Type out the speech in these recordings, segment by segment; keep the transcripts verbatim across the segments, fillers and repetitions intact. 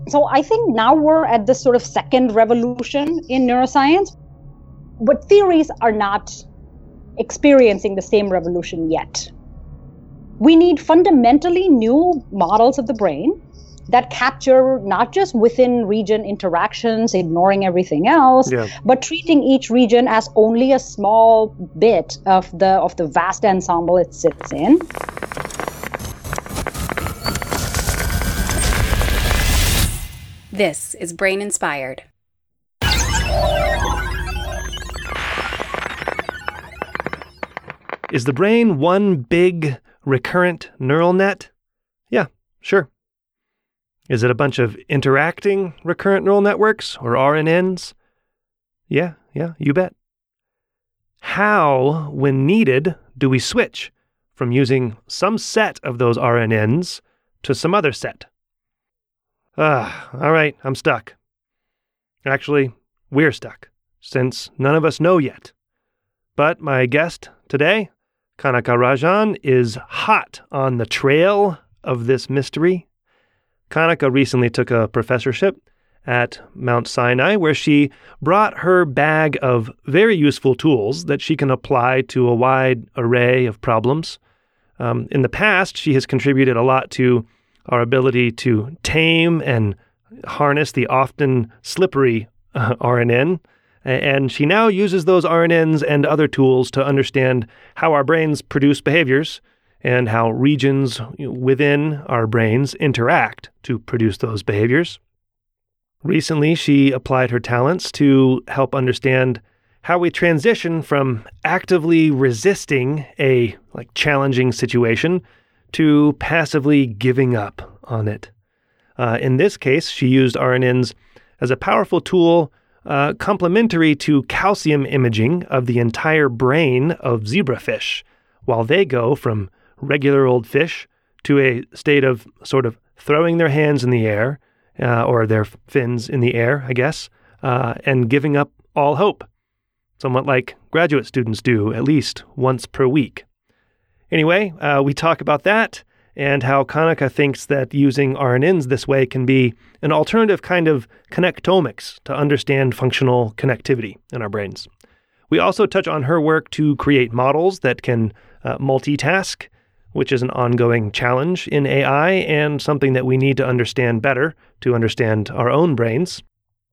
So I think now we're at this sort of second revolution in neuroscience, but theories are not experiencing the same revolution yet. We need fundamentally new models of the brain that capture not just within region interactions, ignoring everything else, yeah. but treating each region as only a small bit of the of the vast ensemble it sits in. This is Brain Inspired. Is the brain one big recurrent neural net? Yeah, sure. Is it a bunch of interacting recurrent neural networks, or R N Ns? Yeah, yeah, you bet. How, when needed, do we switch from using some set of those R N Ns to some other set? Ah, all right, I'm stuck. Actually, we're stuck, since none of us know yet. But my guest today, Kanika Rajan, is hot on the trail of this mystery. Kanika recently took a professorship at Mount Sinai, where she brought her bag of very useful tools that she can apply to a wide array of problems. Um, in the past, she has contributed a lot to our ability to tame and harness the often slippery uh, R N N, and she now uses those R N Ns and other tools to understand how our brains produce behaviors and how regions within our brains interact to produce those behaviors. Recently, she applied her talents to help understand how we transition from actively resisting a like challenging situation to passively giving up on it. Uh, in this case, she used R N Ns as a powerful tool uh, complementary to calcium imaging of the entire brain of zebrafish, while they go from regular old fish to a state of sort of throwing their hands in the air, uh, or their fins in the air, I guess, uh, and giving up all hope, somewhat like graduate students do at least once per week. Anyway, uh, we talk about that and how Kanika thinks that using R N Ns this way can be an alternative kind of connectomics to understand functional connectivity in our brains. We also touch on her work to create models that can uh, multitask, which is an ongoing challenge in A I and something that we need to understand better to understand our own brains.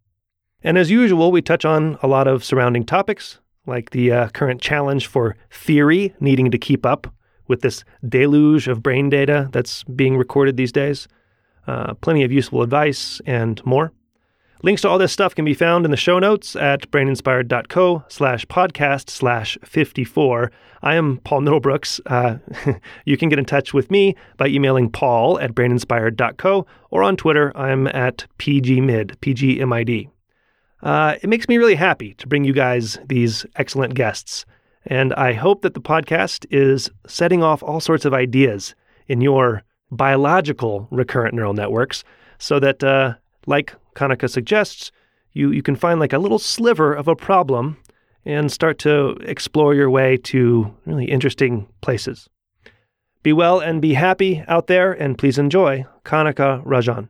And as usual, we touch on a lot of surrounding topics, like the uh, current challenge for theory needing to keep up with this deluge of brain data that's being recorded these days. Uh, plenty of useful advice and more. Links to all this stuff can be found in the show notes at braininspired.co slash podcast slash 54. I am Paul Middlebrooks. Uh, you can get in touch with me by emailing paul at braininspired.co, or on Twitter, I'm at pgmid, P G M I D. Uh, it makes me really happy to bring you guys these excellent guests, and I hope that the podcast is setting off all sorts of ideas in your biological recurrent neural networks so that, uh, like Kanika suggests, you, you can find like a little sliver of a problem and start to explore your way to really interesting places. Be well and be happy out there, and please enjoy Kanika Rajan.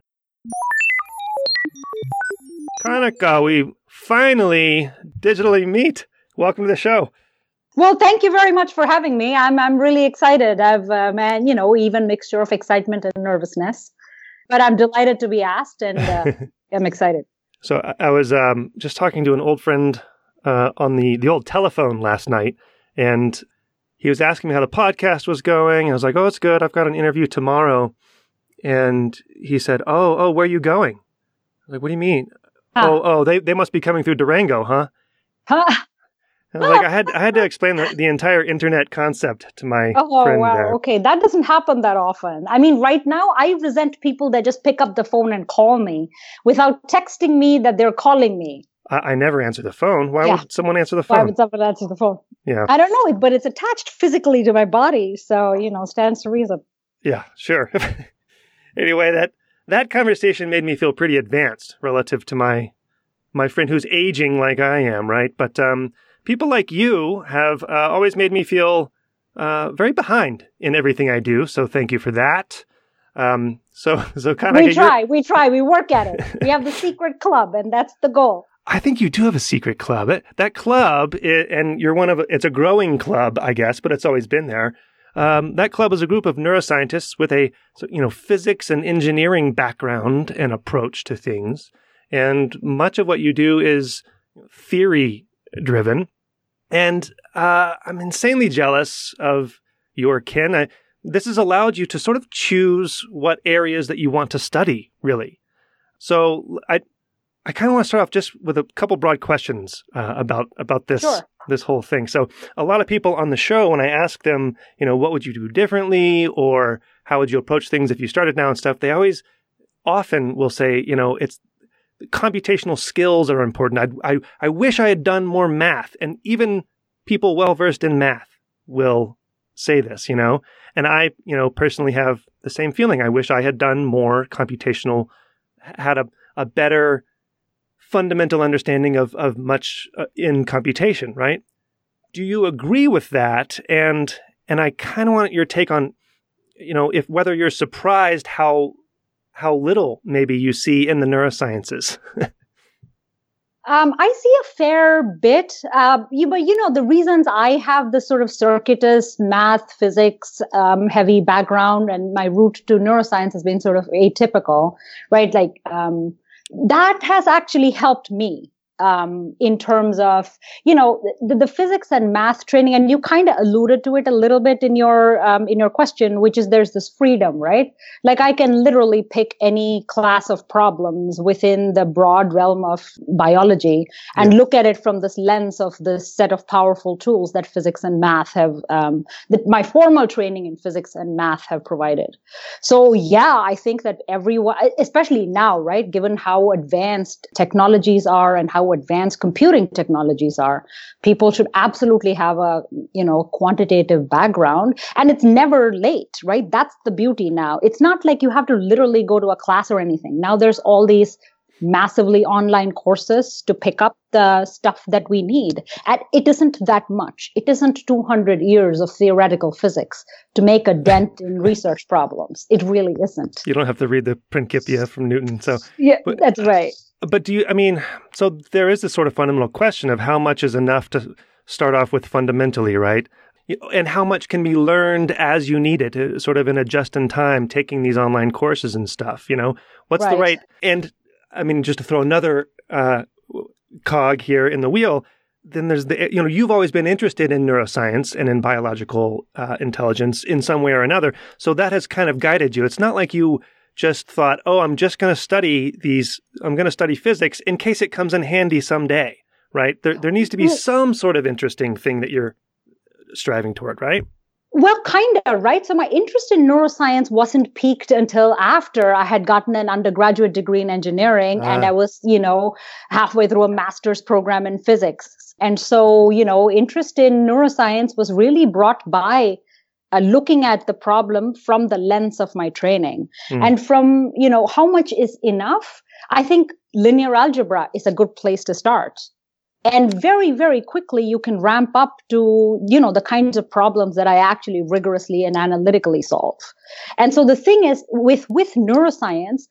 Kanika, we finally digitally meet. Welcome to the show. Well, thank you very much for having me. I'm I'm really excited. I've, uh, man, you know, even mixture of excitement and nervousness. But I'm delighted to be asked, and uh, I'm excited. So I, I was um, just talking to an old friend uh, on the, the old telephone last night, and he was asking me how the podcast was going. I was like, oh, it's good. I've got an interview tomorrow. And he said, oh, oh, where are you going? I was like, what do you mean? Huh. Oh, oh, they, they must be coming through Durango, huh? Huh? And like I had I had to explain the, the entire internet concept to my oh, friend wow. there. Okay, that doesn't happen that often. I mean, right now, I resent people that just pick up the phone and call me without texting me that they're calling me. I, I never answer the phone. Why yeah. would someone answer the phone? Why would someone answer the phone? Yeah. I don't know, but it's attached physically to my body, so, you know, stands to reason. Yeah, sure. Anyway, that that conversation made me feel pretty advanced relative to my my friend who's aging like I am, right? But um, people like you have uh, always made me feel uh, very behind in everything I do, so thank you for that. Um, so, so kind of. We try, we try, we work at it. We have the secret club, and that's the goal. I think you do have a secret club. It, that club, it, and you're one of, it's a growing club, I guess, but it's always been there. Um, that club is a group of neuroscientists with a, you know, physics and engineering background and approach to things. And much of what you do is theory driven. And uh, I'm insanely jealous of your kin. I, this has allowed you to sort of choose what areas that you want to study, really. So I I kind of want to start off just with a couple broad questions uh, about about this Sure. this whole thing. So a lot of people on the show, when I ask them, you know, what would you do differently, or how would you approach things if you started now and stuff, they always often will say, you know, it's computational skills are important. I I I wish I had done more math, and even people well versed in math will say this, you know. And I, you know, personally have the same feeling. I wish I had done more computational, had a a better fundamental understanding of, of much uh, in computation, right? Do you agree with that? And and I kind of want your take on, you know, if whether you're surprised how how little maybe you see in the neurosciences. Um, I see a fair bit, uh, you, but you know, the reasons I have this sort of circuitous math, physics, um, heavy background, and my route to neuroscience has been sort of atypical, right? Like, um, that has actually helped me. Um, in terms of, you know, the, the physics and math training, and you kind of alluded to it a little bit in your, um, in your question, which is there's this freedom, right? Like I can literally pick any class of problems within the broad realm of biology and Yeah. look at it from this lens of this set of powerful tools that physics and math have, um, that my formal training in physics and math have provided. So yeah, I think that everyone, especially now, right, given how advanced technologies are and how advanced computing technologies are, people should absolutely have a, you know, quantitative background. And it's never late, right? That's the beauty now. It's not like you have to literally go to a class or anything. Now there's all these massively online courses to pick up the stuff that we need. And it isn't that much. It isn't two hundred years of theoretical physics to make a dent in research problems. It really isn't. You don't have to read the Principia from Newton. So Yeah, but, that's right. But do you, I mean, so there is this sort of fundamental question of how much is enough to start off with fundamentally, right? And how much can be learned as you need it, uh, sort of in a just-in-time, taking these online courses and stuff, you know? What's Right. the right, and I mean, just to throw another uh, cog here in the wheel, then there's the, you know, you've always been interested in neuroscience and in biological uh, intelligence in some way or another. So that has kind of guided you. It's not like you just thought, oh, I'm just going to study these, I'm going to study physics in case it comes in handy someday, right? There there needs to be some sort of interesting thing that you're striving toward, right? Well, kind of, right? So my interest in neuroscience wasn't peaked until after I had gotten an undergraduate degree in engineering Ah. and I was, you know, halfway through a master's program in physics. And so, you know, interest in neuroscience was really brought by Uh, looking at the problem from the lens of my training. Mm. And from, you know, how much is enough? I think linear algebra is a good place to start. And very, very quickly, you can ramp up to, you know, the kinds of problems that I actually rigorously and analytically solve. And so the thing is, with, with neuroscience,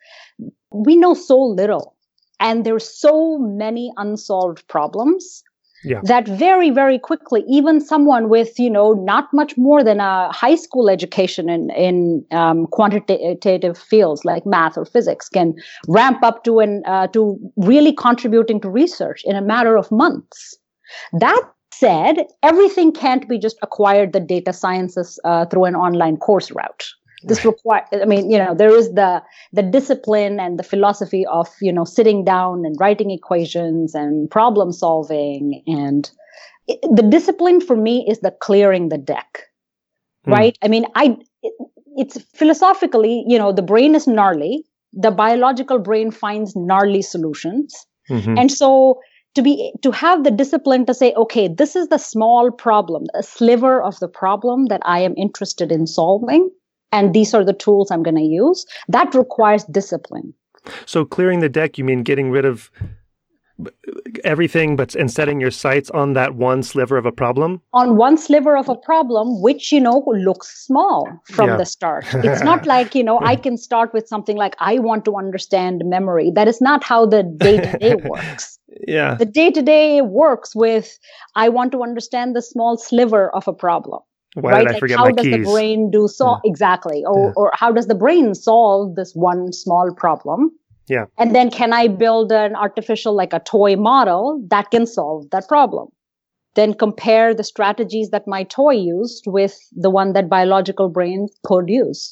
we know so little. And there's so many unsolved problems. Yeah. That very, very quickly, even someone with, you know, not much more than a high school education in, in um, quantitative fields like math or physics can ramp up to an, uh, to really contributing to research in a matter of months. That said, everything can't be just acquired the data sciences uh, through an online course route. This require, I mean, you know, there is the the discipline and the philosophy of, you know, sitting down and writing equations and problem solving. And it, the discipline for me is the clearing the deck, Hmm. right? I mean, I it, it's philosophically, you know, the brain is gnarly. The biological brain finds gnarly solutions. Mhm. And so to be to have the discipline to say, okay, this is the small problem, a sliver of the problem that I am interested in solving. And these are the tools I'm going to use. That requires discipline. So clearing the deck, you mean getting rid of everything, but and setting your sights on that one sliver of a problem? On one sliver of a problem, which, you know, looks small from Yeah. the start. It's not like, you know, I can start with something like, I want to understand memory. That is not how the day-to-day works. Yeah. The day-to-day works with, I want to understand the small sliver of a problem. Why right? did I Like forget how my does keys? the brain do so Yeah. exactly, or Yeah. or how does the brain solve this one small problem? Yeah. And then can I build an artificial, like a toy model that can solve that problem? Then compare the strategies that my toy used with the one that biological brain could use.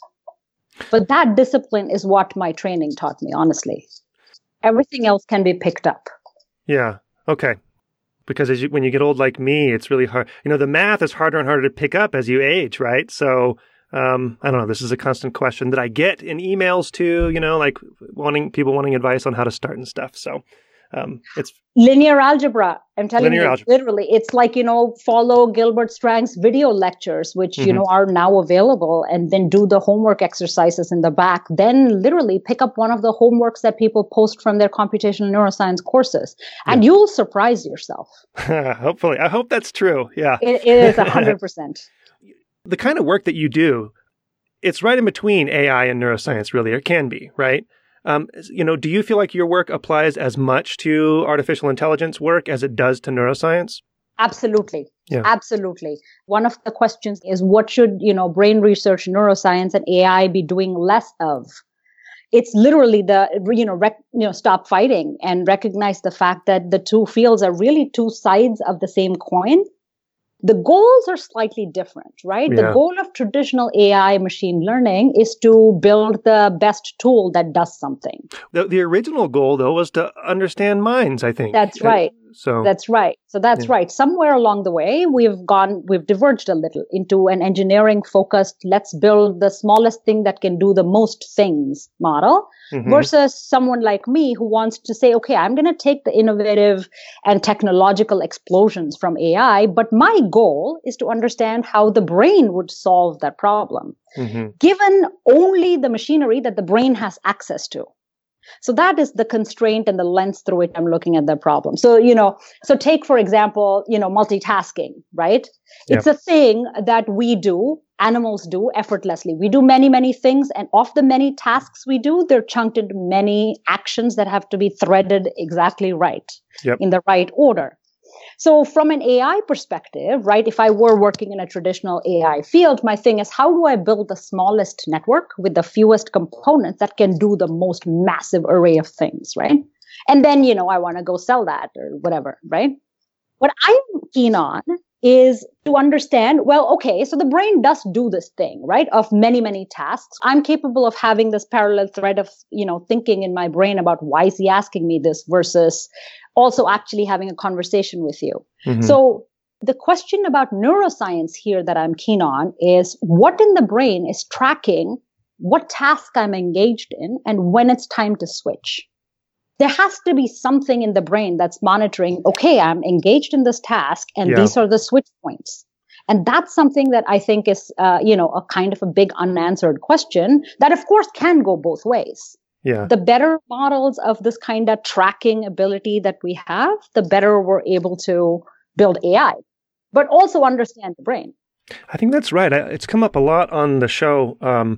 But that discipline is what my training taught me, honestly. Everything else can be picked up. Yeah. Okay. Because as you, when you get old like me, it's really hard. You know, the math is harder and harder to pick up as you age, right? So, um, I don't know. This is a constant question that I get in emails too, you know, like wanting people wanting advice on how to start and stuff. So, um, it's linear algebra. I'm telling linear you, algebra. literally, it's like, you know, follow Gilbert Strang's video lectures, which, Mm-hmm. you know, are now available, and then do the homework exercises in the back. Then literally pick up one of the homeworks that people post from their computational neuroscience courses, and Yeah. you'll surprise yourself. Hopefully. I hope that's true. Yeah. It, it is one hundred percent. The kind of work that you do, it's right in between A I and neuroscience, really, or can be, right? Um, you know, do you feel like your work applies as much to artificial intelligence work as it does to neuroscience? Absolutely. Yeah. Absolutely. One of the questions is, what should, you know, brain research, neuroscience, and A I be doing less of? It's literally the, you know, rec, you know, stop fighting and recognize the fact that the two fields are really two sides of the same coin. The goals are slightly different, right? Yeah. The goal of traditional A I machine learning is to build the best tool that does something. The, the original goal, though, was to understand minds, I think. That's Uh, right. So That's right. So that's Yeah. right. Somewhere along the way, we've gone, we've diverged a little into an engineering focused, let's build the smallest thing that can do the most things model, Mhm. versus someone like me who wants to say, okay, I'm going to take the innovative and technological explosions from A I, but my goal is to understand how the brain would solve that problem, Mhm. given only the machinery that the brain has access to. So that is the constraint and the lens through which I'm looking at the problem. So, you know, so take, for example, you know, multitasking, right? Yeah. It's a thing that we do, animals do effortlessly. We do many, many things. And of the many tasks we do, they're chunked into many actions that have to be threaded exactly right, Yep. in the right order. So from an A I perspective, right, if I were working in a traditional A I field, my thing is, how do I build the smallest network with the fewest components that can do the most massive array of things, right? And then, you know, I want to go sell that or whatever, right? What I'm keen on is to understand, well, okay, so the brain does do this thing, right, of many, many tasks. I'm capable of having this parallel thread of, you know, thinking in my brain about why is he asking me this versus also actually having a conversation with you. Mhm. So the question about neuroscience here that I'm keen on is, what in the brain is tracking what task I'm engaged in and when it's time to switch? There has to be something in the brain that's monitoring, okay, I'm engaged in this task and Yeah. these are the switch points. And that's something that I think is, uh, you know, a kind of a big unanswered question that, of course, can go both ways. Yeah. The better models of this kind of tracking ability that we have, the better we're able to build A I, but also understand the brain. I think that's right. I, it's come up a lot on the show, um,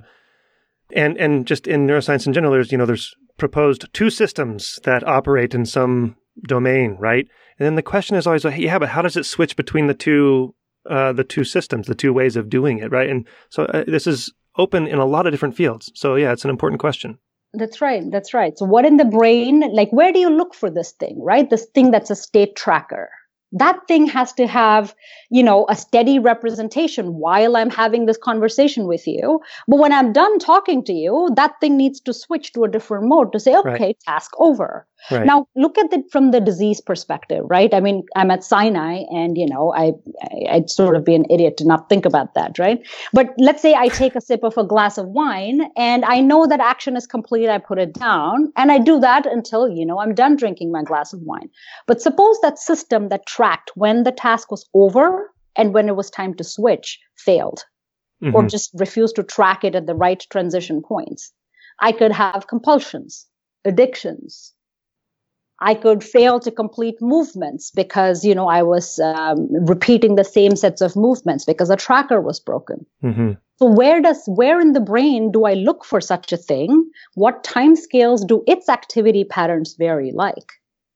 and and just in neuroscience in general. There's you know there's proposed two systems that operate in some domain, right? And then the question is always, like, yeah, but how does it switch between the two uh, the two systems, the two ways of doing it, right? And so uh, this is open in a lot of different fields. So yeah, it's an important question. That's right. That's right. So what in the brain, like, where do you look for this thing, right? This thing that's a state tracker. That thing has to have, you know, a steady representation while I'm having this conversation with you. But when I'm done talking to you, that thing needs to switch to a different mode to say, okay, Right. task over. Right. Now, look at it from the disease perspective, right? I mean, I'm at Sinai and, you know, I, I, I'd sort of be an idiot to not think about that, right? But let's say I take a sip of a glass of wine and I know that action is complete. I put it down and I do that until, you know, I'm done drinking my glass of wine. But suppose that system that tracked when the task was over and when it was time to switch failed, Mhm. or just refused to track it at the right transition points. I could have compulsions, addictions, I could fail to complete movements because, you know, I was um, repeating the same sets of movements because the tracker was broken. Mm-hmm. So where does, where in the brain do I look for such a thing? What timescales do its activity patterns vary like?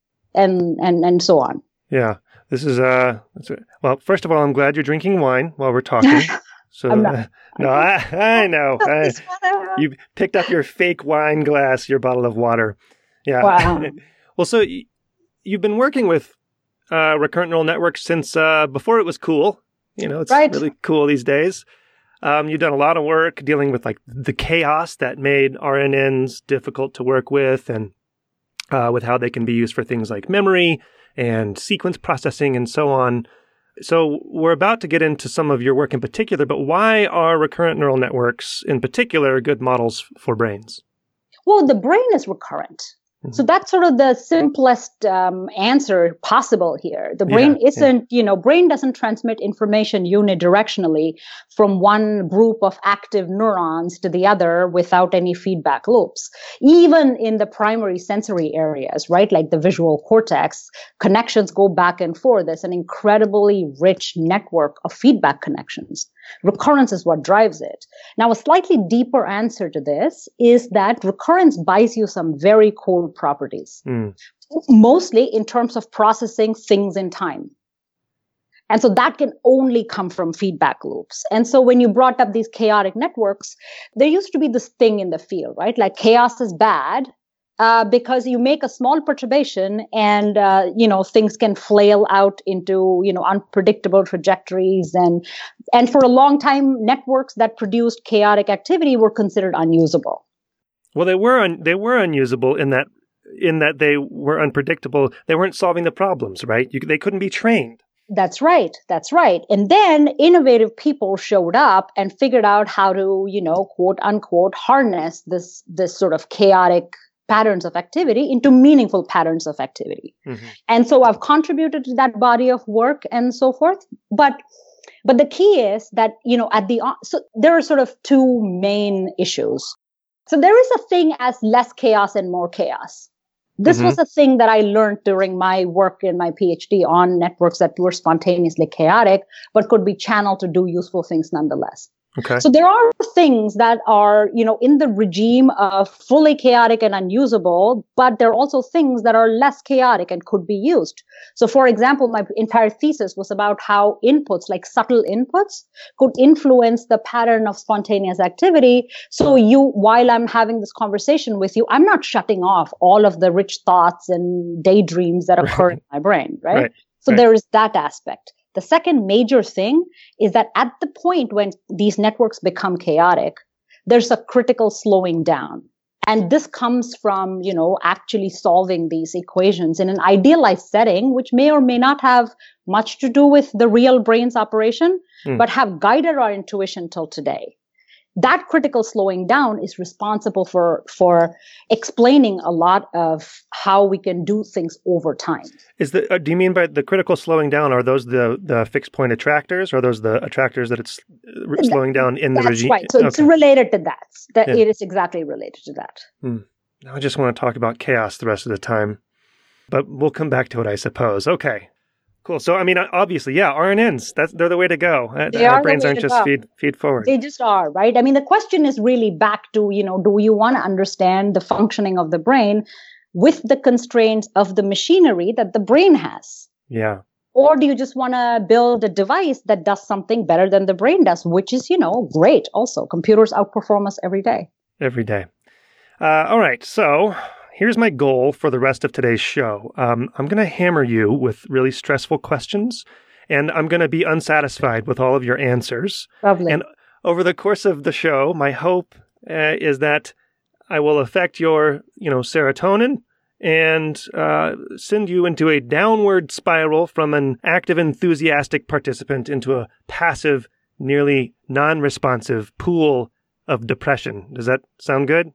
And, and, and so on. Yeah. This is, uh, well, first of all, I'm glad you're drinking wine while we're talking. So, I'm not. Uh, no, I, I know. I, you picked up your fake wine glass, your bottle of water. Yeah. Wow. Well, so y- you've been working with uh, recurrent neural networks since uh, before it was cool. You know, it's right. really cool these days. Um, you've done a lot of work dealing with like the chaos that made R N Ns difficult to work with, and uh, with how they can be used for things like memory and sequence processing and so on. So we're about to get into some of your work in particular, but why are recurrent neural networks in particular good models for brains? Well, the brain is recurrent. Mm-hmm. So that's sort of the simplest um, answer possible here. The brain yeah, isn't, yeah. you know, brain doesn't transmit information unidirectionally from one group of active neurons to the other without any feedback loops. Even in the primary sensory areas, right, like the visual cortex, connections go back and forth. There's an incredibly rich network of feedback connections. Recurrence is what drives it. Now, a slightly deeper answer to this is that recurrence buys you some very cool properties, mm. mostly in terms of processing things in time. And so that can only come from feedback loops. And so when you brought up these chaotic networks, there used to be this thing in the field, right? Like chaos is bad. Uh, because you make a small perturbation and, uh, you know, things can flail out into, you know, unpredictable trajectories. And, and for a long time, networks that produced chaotic activity were considered unusable. Well, they were, un- they were unusable in that, in that they were unpredictable. They weren't solving the problems, right? You, they couldn't be trained. That's right. That's right. And then innovative people showed up and figured out how to, you know, quote unquote, harness this, this sort of chaotic patterns of activity into meaningful patterns of activity. Mm-hmm. And so I've contributed to that body of work and so forth. But, but the key is that, you know, at the, so there are sort of two main issues. So there is a thing as less chaos and more chaos. This mm-hmm. was a thing that I learned during my work in my PhD on networks that were spontaneously chaotic, but could be channeled to do useful things nonetheless. Okay. So there are things that are, you know, in the regime of fully chaotic and unusable, but there are also things that are less chaotic and could be used. So for example, my entire thesis was about how inputs, like subtle inputs, could influence the pattern of spontaneous activity. So you, while I'm having this conversation with you, I'm not shutting off all of the rich thoughts and daydreams that occur right. in my brain, right? right. So right. there is that aspect. The second major thing is that at the point when these networks become chaotic, there's a critical slowing down. And this comes from, you know, actually solving these equations in an idealized setting, which may or may not have much to do with the real brain's operation, mm. but have guided our intuition till today. That critical slowing down is responsible for, for explaining a lot of how we can do things over time. Is the, uh, do you mean by the critical slowing down, are those the, the fixed point attractors, or are those the attractors that it's uh, slowing down in the That's regime? That's right. So okay. It's related to that. That yeah. It is exactly related to that. Hmm. Now I just want to talk about chaos the rest of the time, but we'll come back to it, I suppose. Okay. Cool. So, I mean, obviously, yeah, R N Ns, that's, they're the way to go. They Our are brains the way aren't to just go. feed, feed forward. They just are, right? I mean, the question is really back to, you know, do you want to understand the functioning of the brain with the constraints of the machinery that the brain has? Yeah. Or do you just want to build a device that does something better than the brain does, which is, you know, great also. Computers outperform us every day. Every day. Uh, all right. So here's my goal for the rest of today's show. Um, I'm going to hammer you with really stressful questions, and I'm going to be unsatisfied with all of your answers. Lovely. And over the course of the show, my hope uh, is that I will affect your, you know, serotonin and uh, send you into a downward spiral from an active, enthusiastic participant into a passive, nearly non-responsive pool of depression. Does that sound good?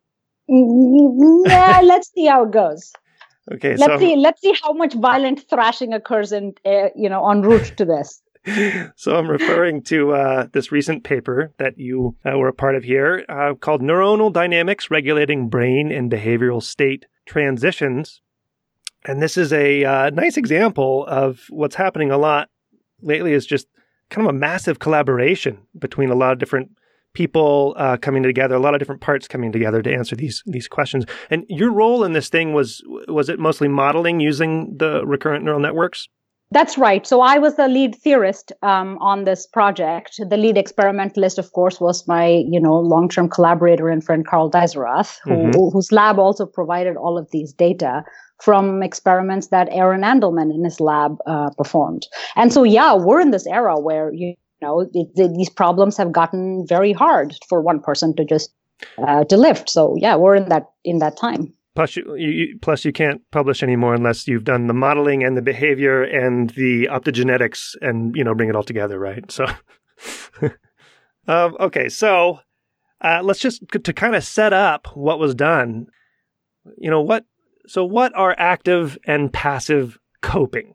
Yeah, let's see how it goes. Okay, let's so see. Let's see how much violent thrashing occurs in, uh, you know, en route to this. So I'm referring to uh, this recent paper that you uh, were a part of here, uh, called "Neuronal Dynamics Regulating Brain and Behavioral State Transitions." And this is a uh, nice example of what's happening a lot lately is just kind of a massive collaboration between a lot of different people uh, coming together, a lot of different parts coming together to answer these these questions. And your role in this thing was, was it mostly modeling using the recurrent neural networks? That's right. So I was the lead theorist um, on this project. The lead experimentalist, of course, was my, you know, long-term collaborator and friend Carl Dijsselrath, who, mm-hmm. whose lab also provided all of these data from experiments that Aaron Andelman in his lab uh, performed. And so, yeah, we're in this era where, you know, it, it, these problems have gotten very hard for one person to just uh, to lift. So, yeah, we're in that in that time. Plus you, you, plus, you can't publish anymore unless you've done the modeling and the behavior and the optogenetics and, you know, bring it all together, right? So, um, okay, so uh, let's just, to kind of set up what was done, you know, what, so what are active and passive coping?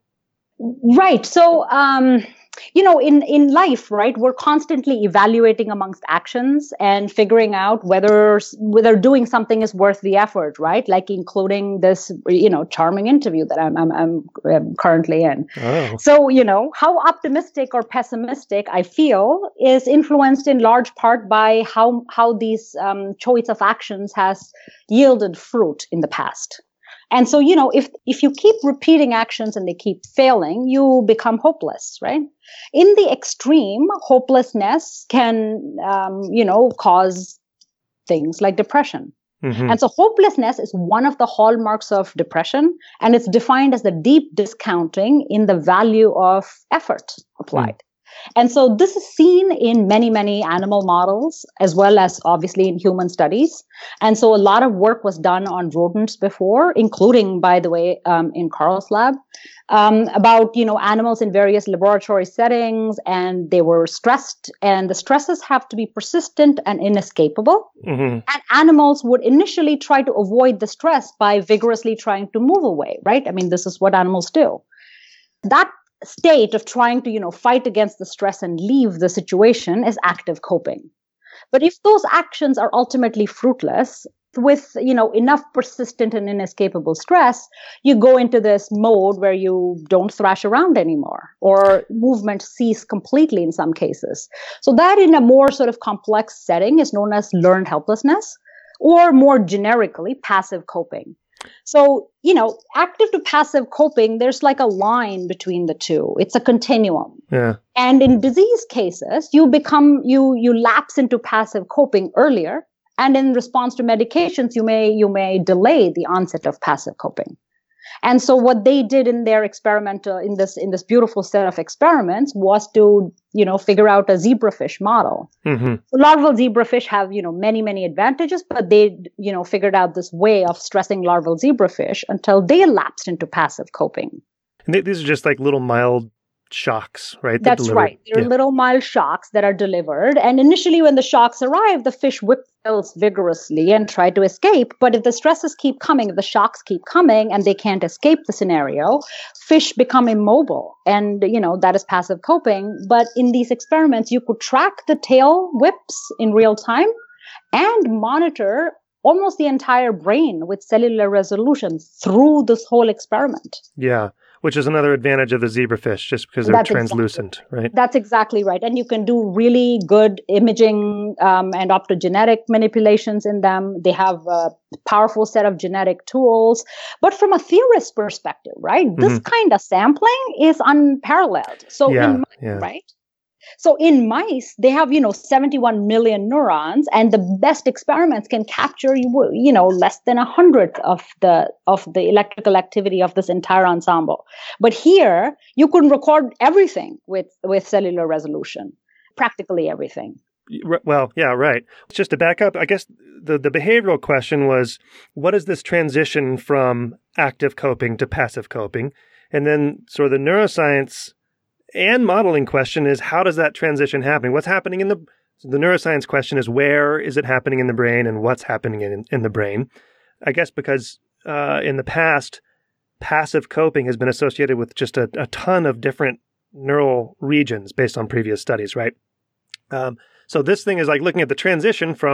Right. So, um, you know, in, in life, right, we're constantly evaluating amongst actions and figuring out whether whether doing something is worth the effort, right? Like including this, you know, charming interview that I'm I'm, I'm, I'm currently in. Oh. So, you know, how optimistic or pessimistic I feel is influenced in large part by how how these um, choice of actions has yielded fruit in the past. And so, you know, if if you keep repeating actions and they keep failing, you become hopeless, right? In the extreme, hopelessness can, um, you know, cause things like depression. Mm-hmm. And so hopelessness is one of the hallmarks of depression, and it's defined as the deep discounting in the value of effort applied. Mm. And so this is seen in many, many animal models, as well as obviously in human studies. And so a lot of work was done on rodents before, including, by the way, um, in Carl's lab, um, about, you know, animals in various laboratory settings, and they were stressed, and the stresses have to be persistent and inescapable. Mm-hmm. And animals would initially try to avoid the stress by vigorously trying to move away, right? I mean, this is what animals do. That state of trying to, you know, fight against the stress and leave the situation is active coping. But if those actions are ultimately fruitless, with, you know, enough persistent and inescapable stress, you go into this mode where you don't thrash around anymore, or movement cease completely in some cases. So that in a more sort of complex setting is known as learned helplessness, or more generically, passive coping. So, you know, active to passive coping, there's like a line between the two. It's a continuum. Yeah. And in disease cases, you become, you, you lapse into passive coping earlier. And in response to medications, you may, you may delay the onset of passive coping. And so what they did in their experiment, uh, in this, in this beautiful set of experiments, was to, you know, figure out a zebrafish model. Mm-hmm. So larval zebrafish have, you know, many, many advantages, but they, you know, figured out this way of stressing larval zebrafish until they lapsed into passive coping. And they, these are just like little mild shocks, right? That's right. They're yeah. little mild shocks that are delivered. And initially when the shocks arrive, the fish whip tails vigorously and try to escape. But if the stresses keep coming, if the shocks keep coming and they can't escape the scenario, fish become immobile. And, you know, that is passive coping. But in these experiments, you could track the tail whips in real time and monitor almost the entire brain with cellular resolution through this whole experiment. Yeah. Which is another advantage of the zebrafish, just because they're That's translucent, exactly. right? That's exactly right. And you can do really good imaging um, and optogenetic manipulations in them. They have a powerful set of genetic tools. But from a theorist perspective, right, mm-hmm. this kind of sampling is unparalleled. So, yeah, in, yeah. right? So in mice, they have, you know, seventy-one million neurons, and the best experiments can capture, you know, less than a hundredth of the of the electrical activity of this entire ensemble. But here, you can record everything with, with cellular resolution, practically everything. Well, yeah, right. Just to back up, I guess the, the behavioral question was, what is this transition from active coping to passive coping? And then sort of the neuroscience and modeling question is, how does that transition happen? What's happening in the the neuroscience question is, where is it happening in the brain and what's happening in, in the brain? I guess because uh, in the past, passive coping has been associated with just a, a ton of different neural regions based on previous studies, right? Um, so this thing is like looking at the transition from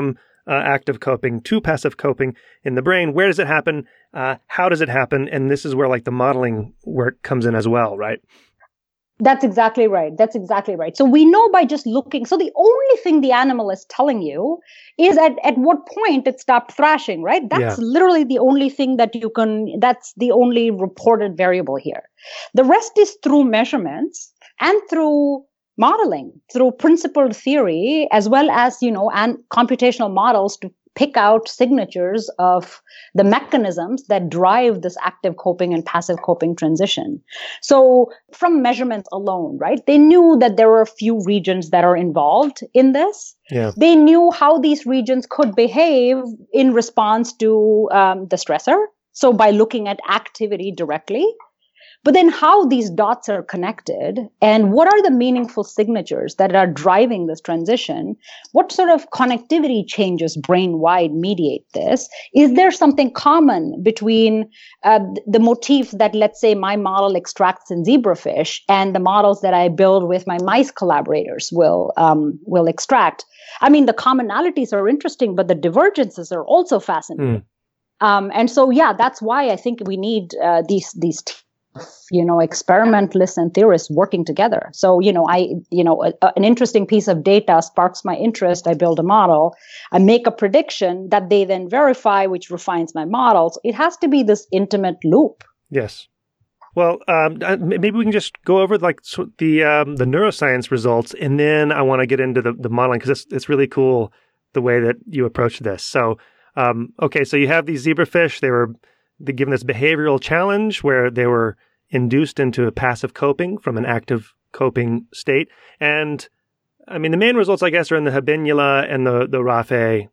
uh, active coping to passive coping in the brain. Where does it happen? Uh, how does it happen? And this is where like the modeling work comes in as well, right? That's exactly right. That's exactly right. So we know by just looking. So the only thing the animal is telling you is at, at what point it stopped thrashing, right? That's yeah. literally the only thing that you can, that's the only reported variable here. The rest is through measurements and through modeling, through principled theory, as well as, you know, and computational models to pick out signatures of the mechanisms that drive this active coping and passive coping transition. So from measurements alone, right, they knew that there were a few regions that are involved in this. Yeah. They knew how these regions could behave in response to um, the stressor. So by looking at activity directly. But then how these dots are connected and what are the meaningful signatures that are driving this transition? What sort of connectivity changes brain-wide mediate this? Is there something common between uh, the motif that, let's say, my model extracts in zebrafish and the models that I build with my mice collaborators will, um, will extract? I mean, the commonalities are interesting, but the divergences are also fascinating. Mm. Um, and so, yeah, that's why I think we need uh, these these teams. You know, experimentalists and theorists working together. So, you know, I, you know, a, a, an interesting piece of data sparks my interest. I build a model. I make a prediction that they then verify, which refines my models. It has to be this intimate loop. Yes. Well, um, maybe we can just go over like the um, the neuroscience results, and then I want to get into the, the modeling because it's it's really cool the way that you approach this. So, um, okay, so you have these zebrafish. They were they given this behavioral challenge where they were induced into a passive coping from an active coping state. And I mean, the main results, I guess, are in the habenula and the, the raphe.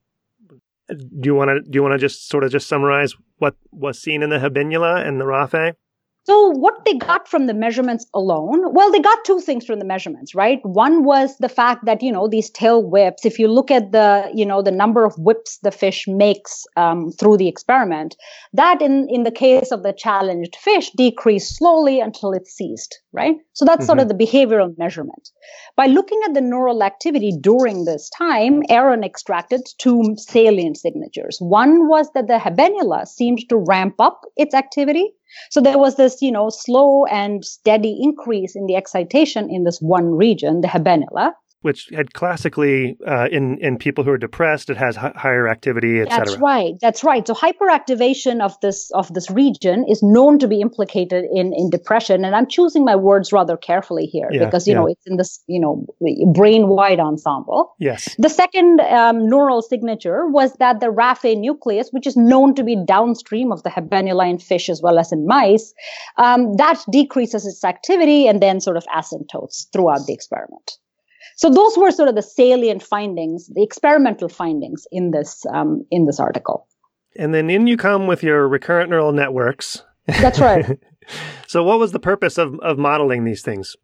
Do you want to, do you want to just sort of just summarize what was seen in the habenula and the raphe? So what they got from the measurements alone, well, they got two things from the measurements, right? One was the fact that, you know, these tail whips, if you look at the, you know, the number of whips the fish makes um, through the experiment, that in, in the case of the challenged fish decreased slowly until it ceased, right? So that's mm-hmm. sort of the behavioral measurement. By looking at the neural activity during this time, Aaron extracted two salient signatures. One was that the habenula seemed to ramp up its activity. So there was this, you know, slow and steady increase in the excitation in this one region, the habenula. Which had classically, uh, in, in people who are depressed, it has h- higher activity, et cetera. That's right. That's right. So hyperactivation of this of this region is known to be implicated in, in depression. And I'm choosing my words rather carefully here yeah, because, you yeah. know, it's in this, you know, brain-wide ensemble. Yes. The second um, neural signature was that the raphe nucleus, which is known to be downstream of the habenula in fish as well as in mice, um, that decreases its activity and then sort of asymptotes throughout the experiment. So those were sort of the salient findings, the experimental findings in this um, in this article. And then in you come with your recurrent neural networks. That's right. So what was the purpose of, of modeling these things?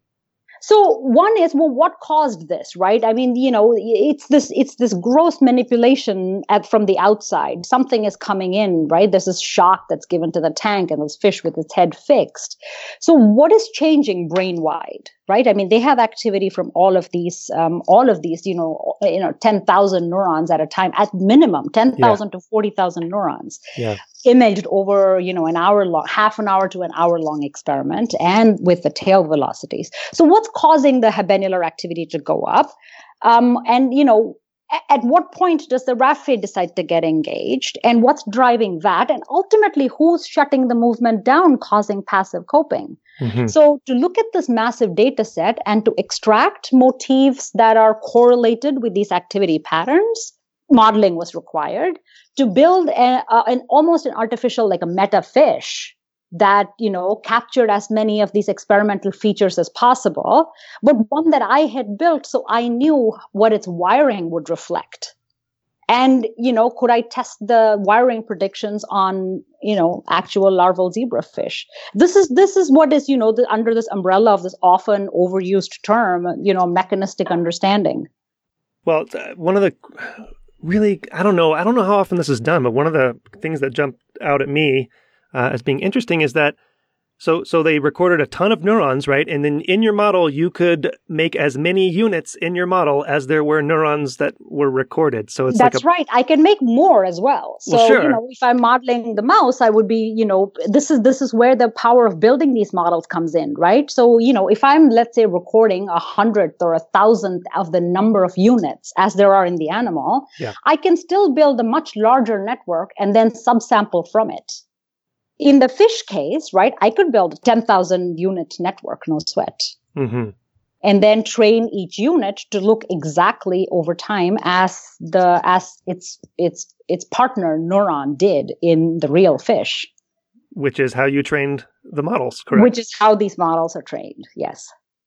So one is, well, what caused this, right? I mean, you know, it's this, it's this gross manipulation at, from the outside. Something is coming in, right? There's this shock that's given to the tank and this fish with its head fixed. So what is changing brain-wide, right? I mean, they have activity from all of these, um, all of these, you know, you know, ten thousand neurons at a time, at minimum, ten thousand yeah. to forty thousand neurons. Yeah. Imaged over, you know, an hour long, half an hour to an hour long experiment and with the tail velocities. So what's causing the habenular activity to go up? Um, and, you know, a- at what point does the raphe decide to get engaged? And what's driving that? And ultimately, who's shutting the movement down, causing passive coping? Mm-hmm. So to look at this massive data set and to extract motifs that are correlated with these activity patterns, modeling was required to build a, a, an almost an artificial, like a meta fish that, you know, captured as many of these experimental features as possible, but one that I had built so I knew what its wiring would reflect. And, you know, could I test the wiring predictions on, you know, actual larval zebrafish? This is, this is what is, you know, the, under this umbrella of this often overused term, you know, mechanistic understanding. Well, one of the really, I don't know, I don't know how often this is done, but one of the things that jumped out at me uh, as being interesting is that, So so they recorded a ton of neurons, right? And then in your model, you could make as many units in your model as there were neurons that were recorded. So it's That's like a, right. I can make more as well. So, well, sure. you know, if I'm modeling the mouse, I would be, you know, this is this is where the power of building these models comes in, right? So, you know, if I'm, let's say, recording a hundredth or a thousandth of the number of units as there are in the animal, yeah. I can still build a much larger network and then subsample from it. In the fish case, right, I could build a ten thousand unit network, no sweat. Mm-hmm. And then train each unit to look exactly over time as the as its its its partner neuron did in the real fish. Which is how you trained the models, correct? Which is how these models are trained, yes.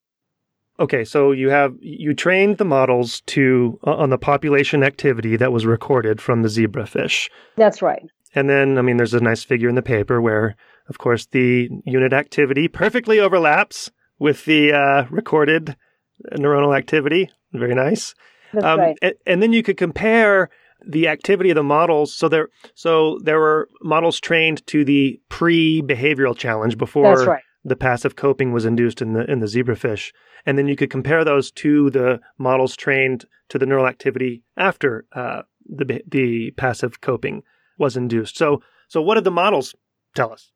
Okay, so you have you trained the models to uh, on the population activity that was recorded from the zebrafish. That's right. And then, I mean, there's a nice figure in the paper where, of course, the unit activity perfectly overlaps with the uh, recorded neuronal activity. Very nice. That's um, right. And, and then you could compare the activity of the models. So there, so there were models trained to the pre-behavioral challenge before That's right. the passive coping was induced in the in the zebrafish. And then you could compare those to the models trained to the neural activity after uh, the the passive coping was induced. So, so what did the models tell us?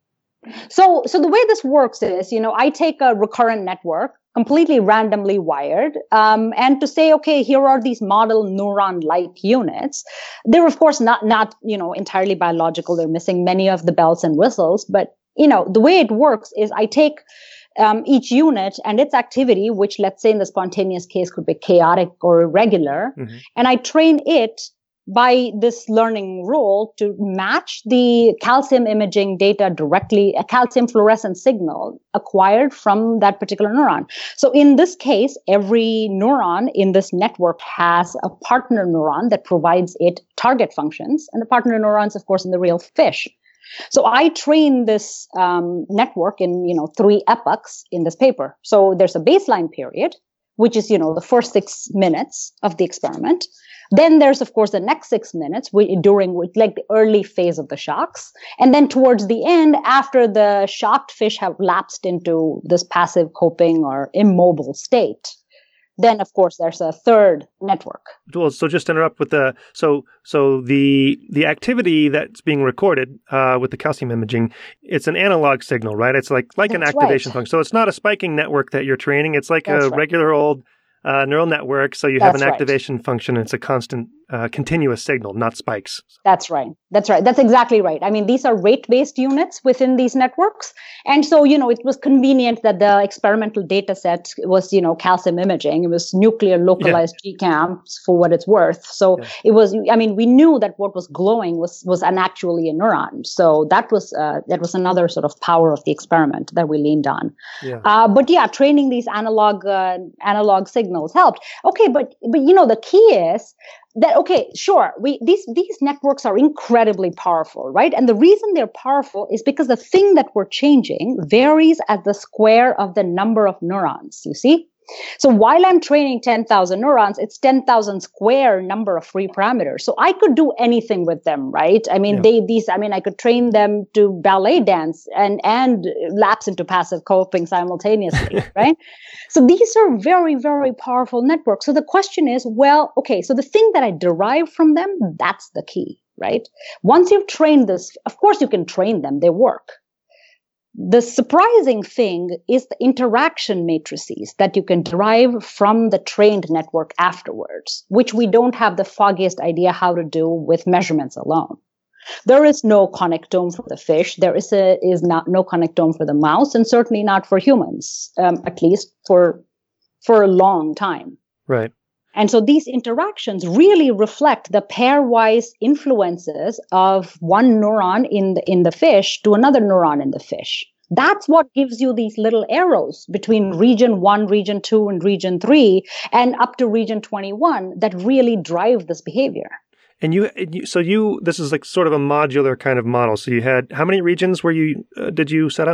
So, so the way this works is, you know, I take a recurrent network, completely randomly wired, um, and to say, okay, here are these model neuron-like units. They're, of course, not, not, you know, entirely biological. They're missing many of the bells and whistles. But, you know, the way it works is I take um, each unit and its activity, which let's say in the spontaneous case could be chaotic or irregular, mm-hmm. and I train it by this learning rule to match the calcium imaging data directly, a calcium fluorescent signal acquired from that particular neuron. So in this case, every neuron in this network has a partner neuron that provides it target functions, and the partner neurons, of course, in the real fish. So I train this um, network in, you know, three epochs in this paper. So there's a baseline period, which is, you know, the first six minutes of the experiment. Then there's, of course, the next six minutes during like the early phase of the shocks. And then towards the end, after the shocked fish have lapsed into this passive coping or immobile state, then, of course, there's a third network. Well, so just to interrupt with the, so so the the activity that's being recorded uh, with the calcium imaging, it's an analog signal, right? It's like, like an activation right. function. So it's not a spiking network that you're training. It's like that's a right. regular old Uh, neural network, so you have That's an activation right. function. It's a constant, uh, continuous signal, not spikes. That's right. That's right. That's exactly right. I mean, these are rate-based units within these networks. And so, you know, it was convenient that the experimental data set was, you know, calcium imaging. It was nuclear localized yeah. G CAMs for what it's worth. So yeah. it was, I mean, we knew that what was glowing was, was an actually a neuron. So that was, uh, that was another sort of power of the experiment that we leaned on. Yeah. Uh, but yeah, training these analog, uh, analog signals helped. Okay, but but you know the key is that okay, sure, we these these networks are incredibly powerful, right? And the reason they're powerful is because the thing that we're changing varies at the square of the number of neurons, you see? So while I'm training ten thousand neurons, it's ten thousand square number of free parameters. So I could do anything with them, right? I mean, yeah. they, these, I mean, I could train them to ballet dance and, and lapse into passive coping simultaneously, right? So these are very, very powerful networks. So the question is, well, okay, so the thing that I derive from them, that's the key, right? Once you've trained this, of course you can train them, they work. The surprising thing is the interaction matrices that you can derive from the trained network afterwards, which we don't have the foggiest idea how to do with measurements alone. There is no connectome for the fish. There is a, is not no connectome for the mouse, and certainly not for humans, um, at least for for a long time. Right. And so these interactions really reflect the pairwise influences of one neuron in the, in the fish to another neuron in the fish. That's what gives you these little arrows between region one, region two, and region three, and up to region twenty-one that really drive this behavior. And you, you so you, this is like sort of a modular kind of model. So you had, how many regions were you, uh, did you set up?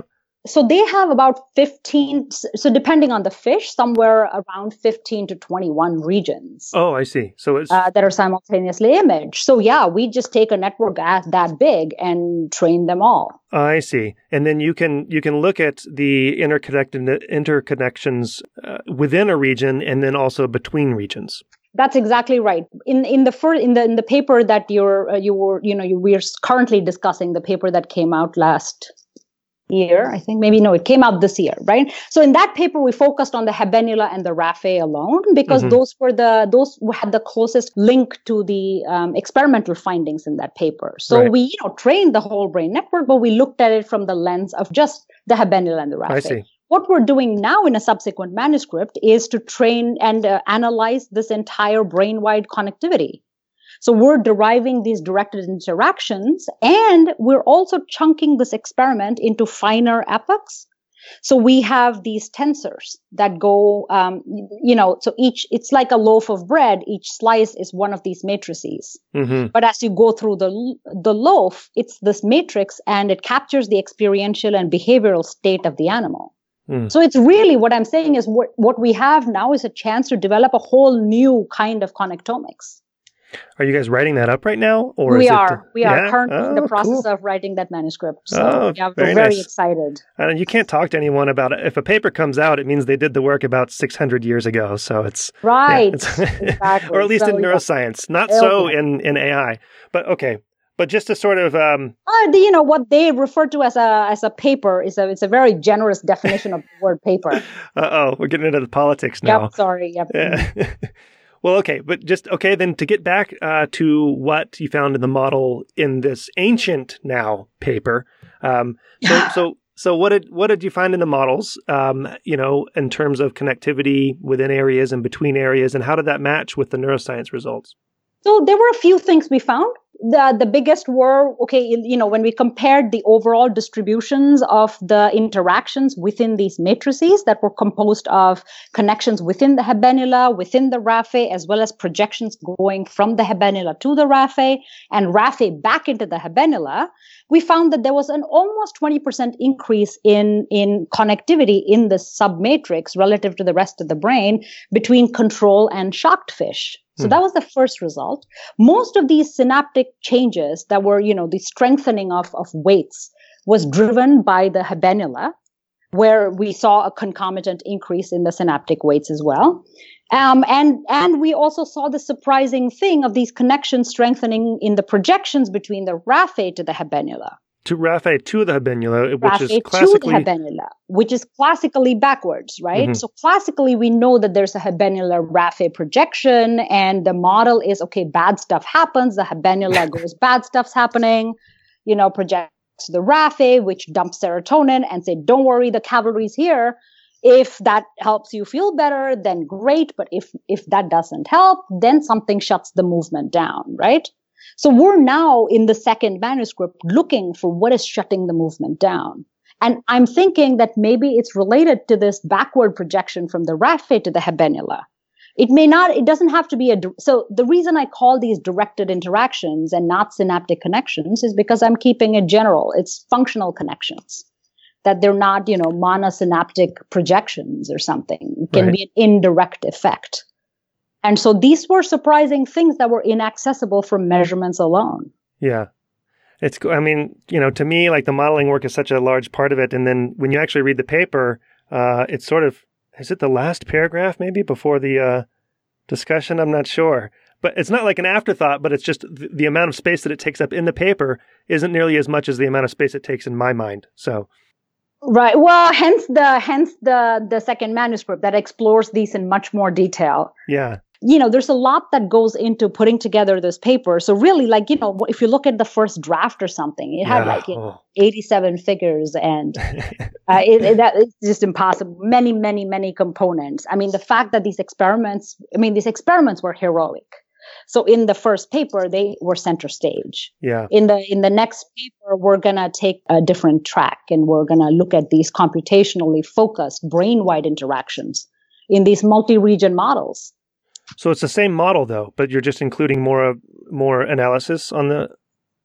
So they have about fifteen, so depending on the fish, somewhere around fifteen to twenty-one regions. Oh, I see. So it's uh, that are simultaneously imaged. So yeah, we just take a network as that big and train them all. I see. And then you can you can look at the interconnected interconnections uh, within a region and then also between regions. That's exactly right. In in the first in the in the paper that you're uh, you were you know you we're currently discussing, the paper that came out last year, I think maybe no, it came out this year, right? So in that paper, we focused on the habenula and the raphe alone because mm-hmm. those were the those had the closest link to the um, experimental findings in that paper. So right. we you know trained the whole brain network, but we looked at it from the lens of just the habenula and the raphe. I see. What we're doing now in a subsequent manuscript is to train and uh, analyze this entire brain-wide connectivity. So we're deriving these directed interactions, and we're also chunking this experiment into finer epochs. So we have these tensors that go, um, you know, so each, it's like a loaf of bread. Each slice is one of these matrices. Mm-hmm. But as you go through the, the loaf, it's this matrix, and it captures the experiential and behavioral state of the animal. Mm. So it's really, what I'm saying is what, what we have now is a chance to develop a whole new kind of connectomics. Are you guys writing that up right now? Or we is are. It, we are yeah? currently oh, in the process cool. of writing that manuscript. So oh, yeah, very we're very nice. excited. Uh, you can't talk to anyone about it. If a paper comes out, it means they did the work about six hundred years ago. So it's right. Yeah, it's exactly. Or at least so, in neuroscience, yeah. not okay. so in, in A I. But okay. But just to sort of, um, uh, the, you know, what they refer to as a as a paper is a it's a very generous definition of the word paper. Uh oh, we're getting into the politics now. Yep, sorry. Yep. Yeah. Well, okay, but just okay then to get back uh, to what you found in the model in this ancient now paper. Um, so, so, so what did what did you find in the models? Um, you know, in terms of connectivity within areas and between areas, and how did that match with the neuroscience results? So there were a few things we found. The the biggest were, okay, you know, when we compared the overall distributions of the interactions within these matrices that were composed of connections within the habenula, within the raphe, as well as projections going from the habenula to the raphe and raphe back into the habenula, we found that there was an almost twenty percent increase in, in connectivity in the submatrix relative to the rest of the brain between control and shocked fish. So that was the first result. Most of these synaptic changes that were, you know, the strengthening of, of weights was driven by the habenula, where we saw a concomitant increase in the synaptic weights as well. Um, and, and we also saw the surprising thing of these connections strengthening in the projections between the raphe to the habenula. To raphe to the habenula, which raphe is classically... to the habenula, which is classically backwards, right? Mm-hmm. So classically, we know that there's a habenula raphe projection, and the model is, okay, bad stuff happens, the habenula goes, bad stuff's happening, you know, projects the raphe, which dumps serotonin and say, don't worry, the cavalry's here. If that helps you feel better, then great. But if if that doesn't help, then something shuts the movement down, right? So we're now in the second manuscript looking for what is shutting the movement down. And I'm thinking that maybe it's related to this backward projection from the raphe to the habenula. It may not, it doesn't have to be a, so the reason I call these directed interactions and not synaptic connections is because I'm keeping it general. It's functional connections, that they're not, you know, monosynaptic projections or something. It can right. be an indirect effect. And so these were surprising things that were inaccessible from measurements alone. Yeah. It's, I mean, you know, to me, like the modeling work is such a large part of it. And then when you actually read the paper, uh, it's sort of, is it the last paragraph maybe before the uh, discussion? I'm not sure. But it's not like an afterthought, but it's just the, the amount of space that it takes up in the paper isn't nearly as much as the amount of space it takes in my mind. So. Right. Well, hence the hence the the second manuscript that explores these in much more detail. Yeah. You know, there's a lot that goes into putting together this paper. So really, like, you know, if you look at the first draft or something, it had yeah. like you know, eighty-seven figures, and uh, it, it, that, it's just impossible. Many, many, many components. I mean, the fact that these experiments, I mean, these experiments were heroic. So in the first paper, they were center stage. Yeah. In the in the next paper, we're gonna take a different track, and we're gonna look at these computationally focused brain-wide interactions in these multi-region models. So it's the same model though, but you're just including more more analysis on the.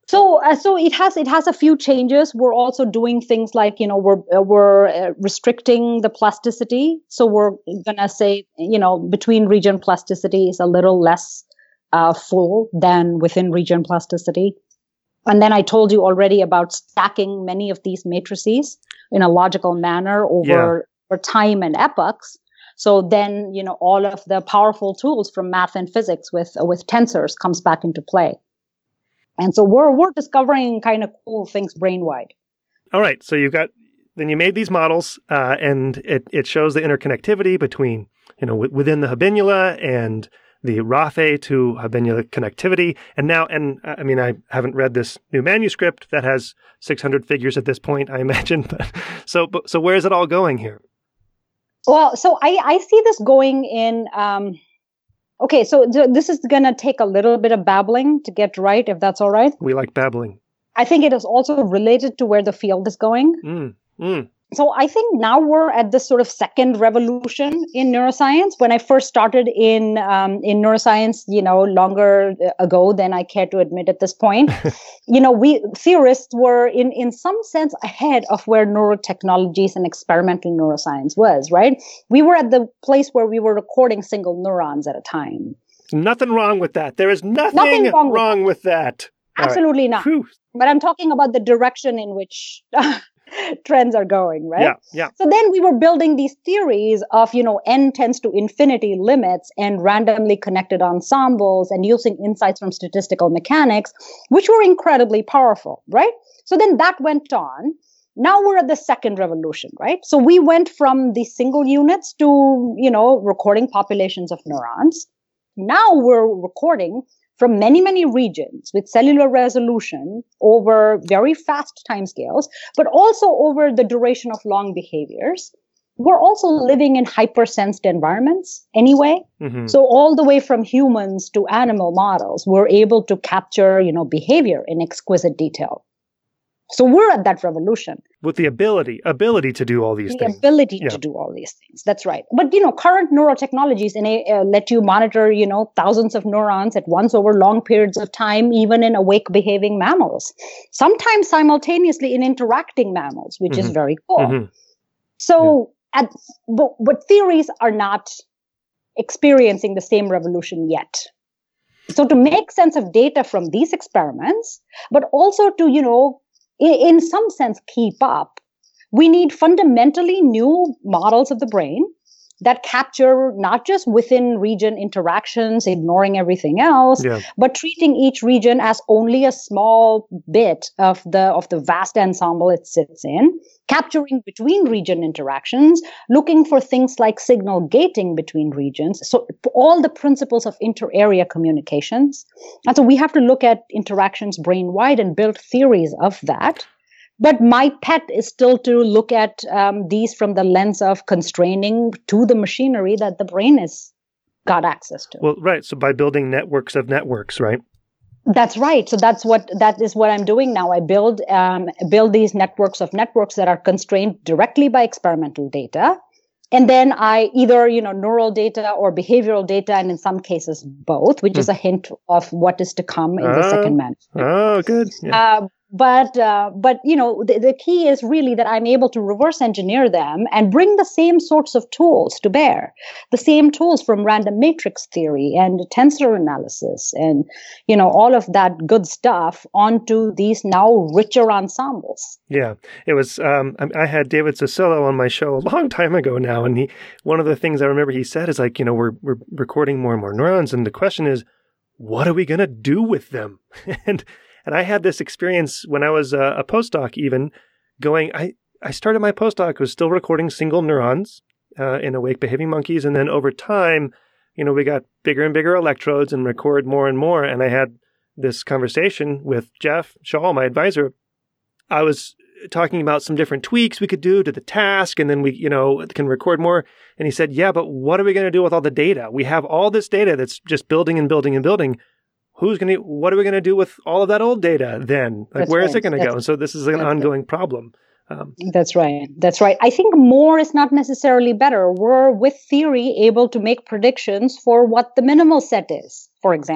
So, uh, so it has it has a few changes. We're also doing things like, you know, we're uh, we're uh, restricting the plasticity. So we're gonna say, you know, between region plasticity is a little less uh, full than within region plasticity. And then I told you already about stacking many of these matrices in a logical manner over, yeah. over time and epochs. So then, you know, all of the powerful tools from math and physics with uh, with tensors comes back into play. And so we're we're discovering kind of cool things brain-wide. All right. So you got then you made these models, uh, and it it shows the interconnectivity between, you know, w- within the Habinula and the Raphe to Habinula connectivity. And now, and I mean, I haven't read this new manuscript that has six hundred figures at this point, I imagine. But, so, but, so where is it all going here? Well, so I, I see this going in, um, okay, so th- this is going to take a little bit of babbling to get right, if that's all right. We like babbling. I think it is also related to where the field is going. Mm, mm. So I think now we're at this sort of second revolution in neuroscience. When I first started in um, in neuroscience, you know, longer ago than I care to admit at this point, you know, we theorists were in in some sense ahead of where neurotechnologies and experimental neuroscience was, right? We were at the place where we were recording single neurons at a time. Nothing wrong with that. There is nothing, nothing wrong, wrong with that. With that. Absolutely right. not. Whew. But I'm talking about the direction in which trends are going, right? Yeah, yeah. So then we were building these theories of, you know, n tends to infinity limits and randomly connected ensembles and using insights from statistical mechanics, which were incredibly powerful, right? So then that went on. Now we're at the second revolution, right? So we went from the single units to, you know, recording populations of neurons. Now we're recording from many, many regions with cellular resolution over very fast timescales, but also over the duration of long behaviors. We're also living in hypersensed environments anyway. Mm-hmm. So all the way from humans to animal models, we're able to capture, you know, behavior in exquisite detail. So we're at that revolution. With the ability, ability to do all these the things. The ability yeah. to do all these things. That's right. But, you know, current neurotechnologies in a, uh, let you monitor, you know, thousands of neurons at once over long periods of time, even in awake behaving mammals, sometimes simultaneously in interacting mammals, which mm-hmm. is very cool. Mm-hmm. So, yeah. at, but, but theories are not experiencing the same revolution yet. So to make sense of data from these experiments, but also to, you know, in some sense, keep up, we need fundamentally new models of the brain that capture not just within region interactions, ignoring everything else, yeah. but treating each region as only a small bit of the of the vast ensemble it sits in, capturing between region interactions, looking for things like signal gating between regions. So all the principles of inter-area communications. And so we have to look at interactions brain-wide and build theories of that. But my pet is still to look at um, these from the lens of constraining to the machinery that the brain has got access to. Well, right. So by building networks of networks, right? That's right. So that's what that is what I'm doing now. I build um, build these networks of networks that are constrained directly by experimental data, and then I either you know neural data or behavioral data, and in some cases both, which hmm. is a hint of what is to come in uh, the second manuscript. Oh, good. Yeah. Uh, But, uh, but you know, the, the key is really that I'm able to reverse engineer them and bring the same sorts of tools to bear, the same tools from random matrix theory and tensor analysis and, you know, all of that good stuff onto these now richer ensembles. Yeah, it was, um, I, I had David Cicillo on my show a long time ago now. And he, one of the things I remember he said is like, you know, we're, we're recording more and more neurons. And the question is, what are we going to do with them? and And I had this experience when I was a, a postdoc even going, I, I started my postdoc, was still recording single neurons uh, in awake behaving monkeys. And then over time, you know, we got bigger and bigger electrodes and record more and more. And I had this conversation with Jeff Shaw, my advisor. I was talking about some different tweaks we could do to the task. And then we, you know, can record more. And he said, yeah, but what are we going to do with all the data? We have all this data that's just building and building and building. Who's going to, what are we going to do with all of that old data then? Like, That's where right. is it going to go? That's, And so this is an ongoing problem. Um, That's right. That's right. I think more is not necessarily better. We're, with theory, able to make predictions for what the minimal set is, for example.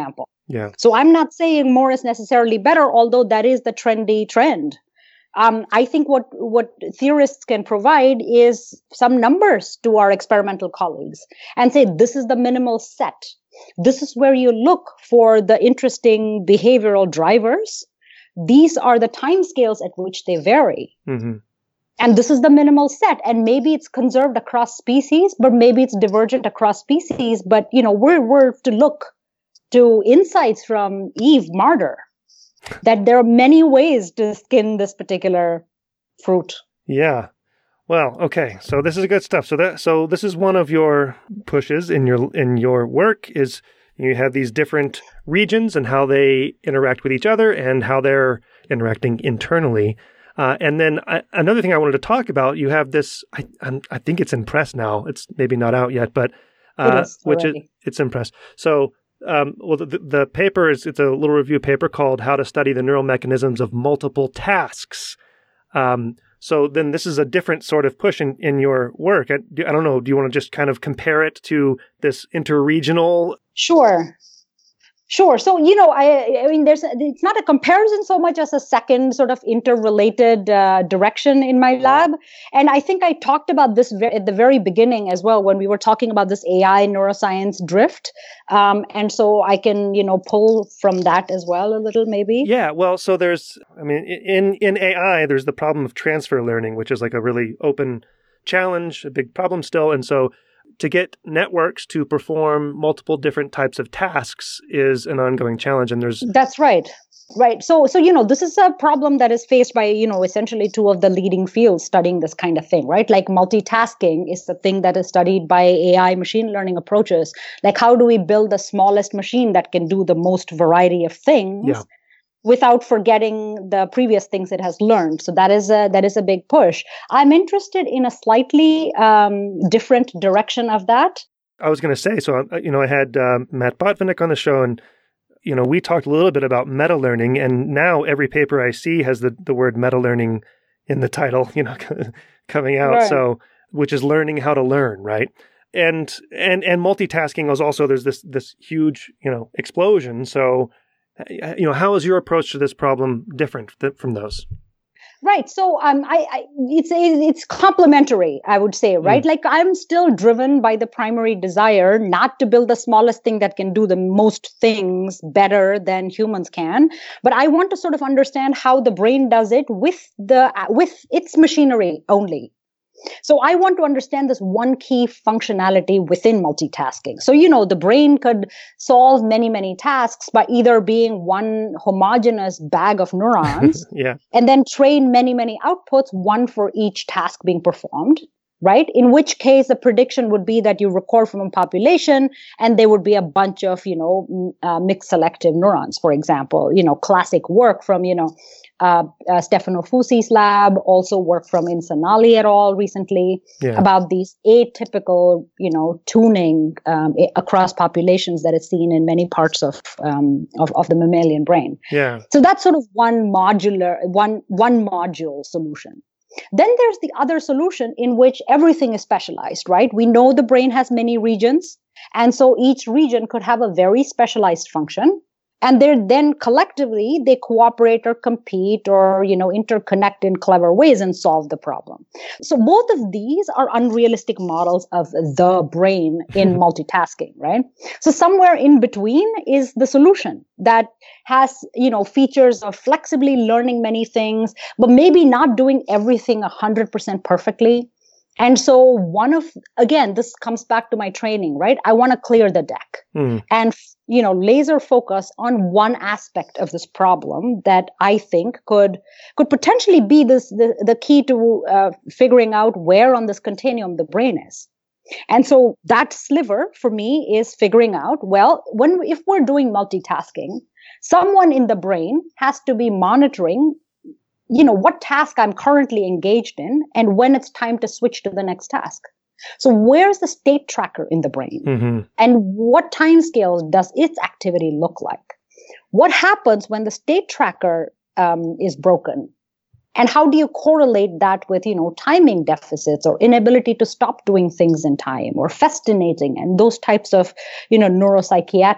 Yeah. So I'm not saying more is necessarily better, although that is the trendy trend. Um, I think what, what theorists can provide is some numbers to our experimental colleagues and say, this is the minimal set. This is where you look for the interesting behavioral drivers. These are the timescales at which they vary. Mm-hmm. And this is the minimal set. And maybe it's conserved across species, but maybe it's divergent across species. But, you know, we're, we're to look to insights from Eve Marder that there are many ways to skin this particular fruit. Yeah. Well, okay. So this is good stuff. So that so this is one of your pushes in your in your work is you have these different regions and how they interact with each other and how they're interacting internally. Uh, and then I, another thing I wanted to talk about, you have this. I I'm, I think it's in press now. It's maybe not out yet, but uh, it is which is it's in press. So. Um, well, the, the paper is, it's a little review paper called How to Study the Neural Mechanisms of Multiple Tasks. Um, so then this is a different sort of push in, in your work. I, I don't know. Do you want to just kind of compare it to this interregional? Sure. Sure. So, you know, I, I mean, there's, it's not a comparison so much as a second sort of interrelated uh, direction in my lab. And I think I talked about this ve- at the very beginning as well, when we were talking about this A I neuroscience drift. Um, and so I can, you know, pull from that as well a little, maybe. Yeah. Well, so there's, I mean, in, in A I, there's the problem of transfer learning, which is like a really open challenge, a big problem still. And so to get networks to perform multiple different types of tasks is an ongoing challenge. And there's... That's right. Right. So, so, you know, this is a problem that is faced by, you know, essentially two of the leading fields studying this kind of thing, right? Like multitasking is the thing that is studied by A I machine learning approaches. Like, how do we build the smallest machine that can do the most variety of things? Yeah. Without forgetting the previous things it has learned. So that is a that is a big push. I'm interested in a slightly um, different direction of that. I was going to say, so, you know, I had um, Matt Botvinnik on the show, and, you know, we talked a little bit about meta-learning, and now every paper I see has the, the word meta-learning in the title, you know, coming out. Right. So, which is learning how to learn, right? And, and, and multitasking is also, there's this, this huge, you know, explosion. So, you know, how is your approach to this problem different th- from those? Right. So, um, I, I it's it's complementary, I would say, right? Mm. Like, I'm still driven by the primary desire not to build the smallest thing that can do the most things better than humans can, but I want to sort of understand how the brain does it with the with its machinery only. So I want to understand this one key functionality within multitasking. So, you know, the brain could solve many, many tasks by either being one homogeneous bag of neurons yeah. and then train many, many outputs, one for each task being performed, right? In which case the prediction would be that you record from a population and there would be a bunch of, you know, uh, mixed selective neurons, for example, you know, classic work from, you know, Uh, uh, Stefano Fusi's lab, also work from Insanali et al. Recently yeah. about these atypical, you know, tuning um, I- across populations that is seen in many parts of, um, of of the mammalian brain. Yeah. So that's sort of one modular, one one module solution. Then there's the other solution in which everything is specialized, right? We know the brain has many regions, and so each region could have a very specialized function. And they're then collectively, they cooperate or compete or, you know, interconnect in clever ways and solve the problem. So both of these are unrealistic models of the brain in multitasking, right? So somewhere in between is the solution that has, you know, features of flexibly learning many things, but maybe not doing everything one hundred percent perfectly. And so one of, again, this comes back to my training, right? I want to clear the deck mm. and, you know, laser focus on one aspect of this problem that I think could, could potentially be this, the, the key to uh, figuring out where on this continuum the brain is. And so that sliver for me is figuring out, well, when, if we're doing multitasking, someone in the brain has to be monitoring, you know, what task I'm currently engaged in and when it's time to switch to the next task. So where's the state tracker in the brain? Mm-hmm. And what timescales does its activity look like? What happens when the state tracker um, is broken? And how do you correlate that with, you know, timing deficits or inability to stop doing things in time or festinating and those types of, you know, neuropsychiatric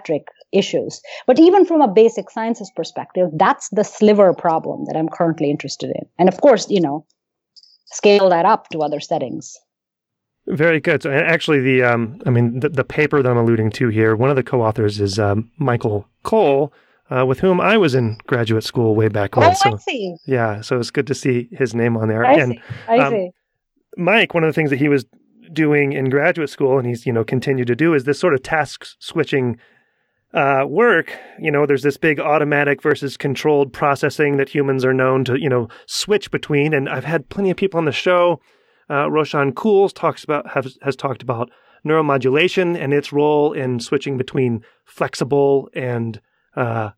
issues. But even from a basic sciences perspective, that's the sliver problem that I'm currently interested in. And of course, you know, scale that up to other settings. Very good. So actually, the um, I mean, the, the paper that I'm alluding to here, one of the co-authors is um, Michael Cole, uh, with whom I was in graduate school way back when. Oh, so, I see. Yeah, so it's good to see his name on there. I and, see. I um, see. Mike, one of the things that he was doing in graduate school, and he's, you know, continued to do, is this sort of task switching uh, work. You know, there's this big automatic versus controlled processing that humans are known to, you know, switch between. And I've had plenty of people on the show. Uh, Roshan Cools talks about has, has talked about neuromodulation and its role in switching between flexible and uh,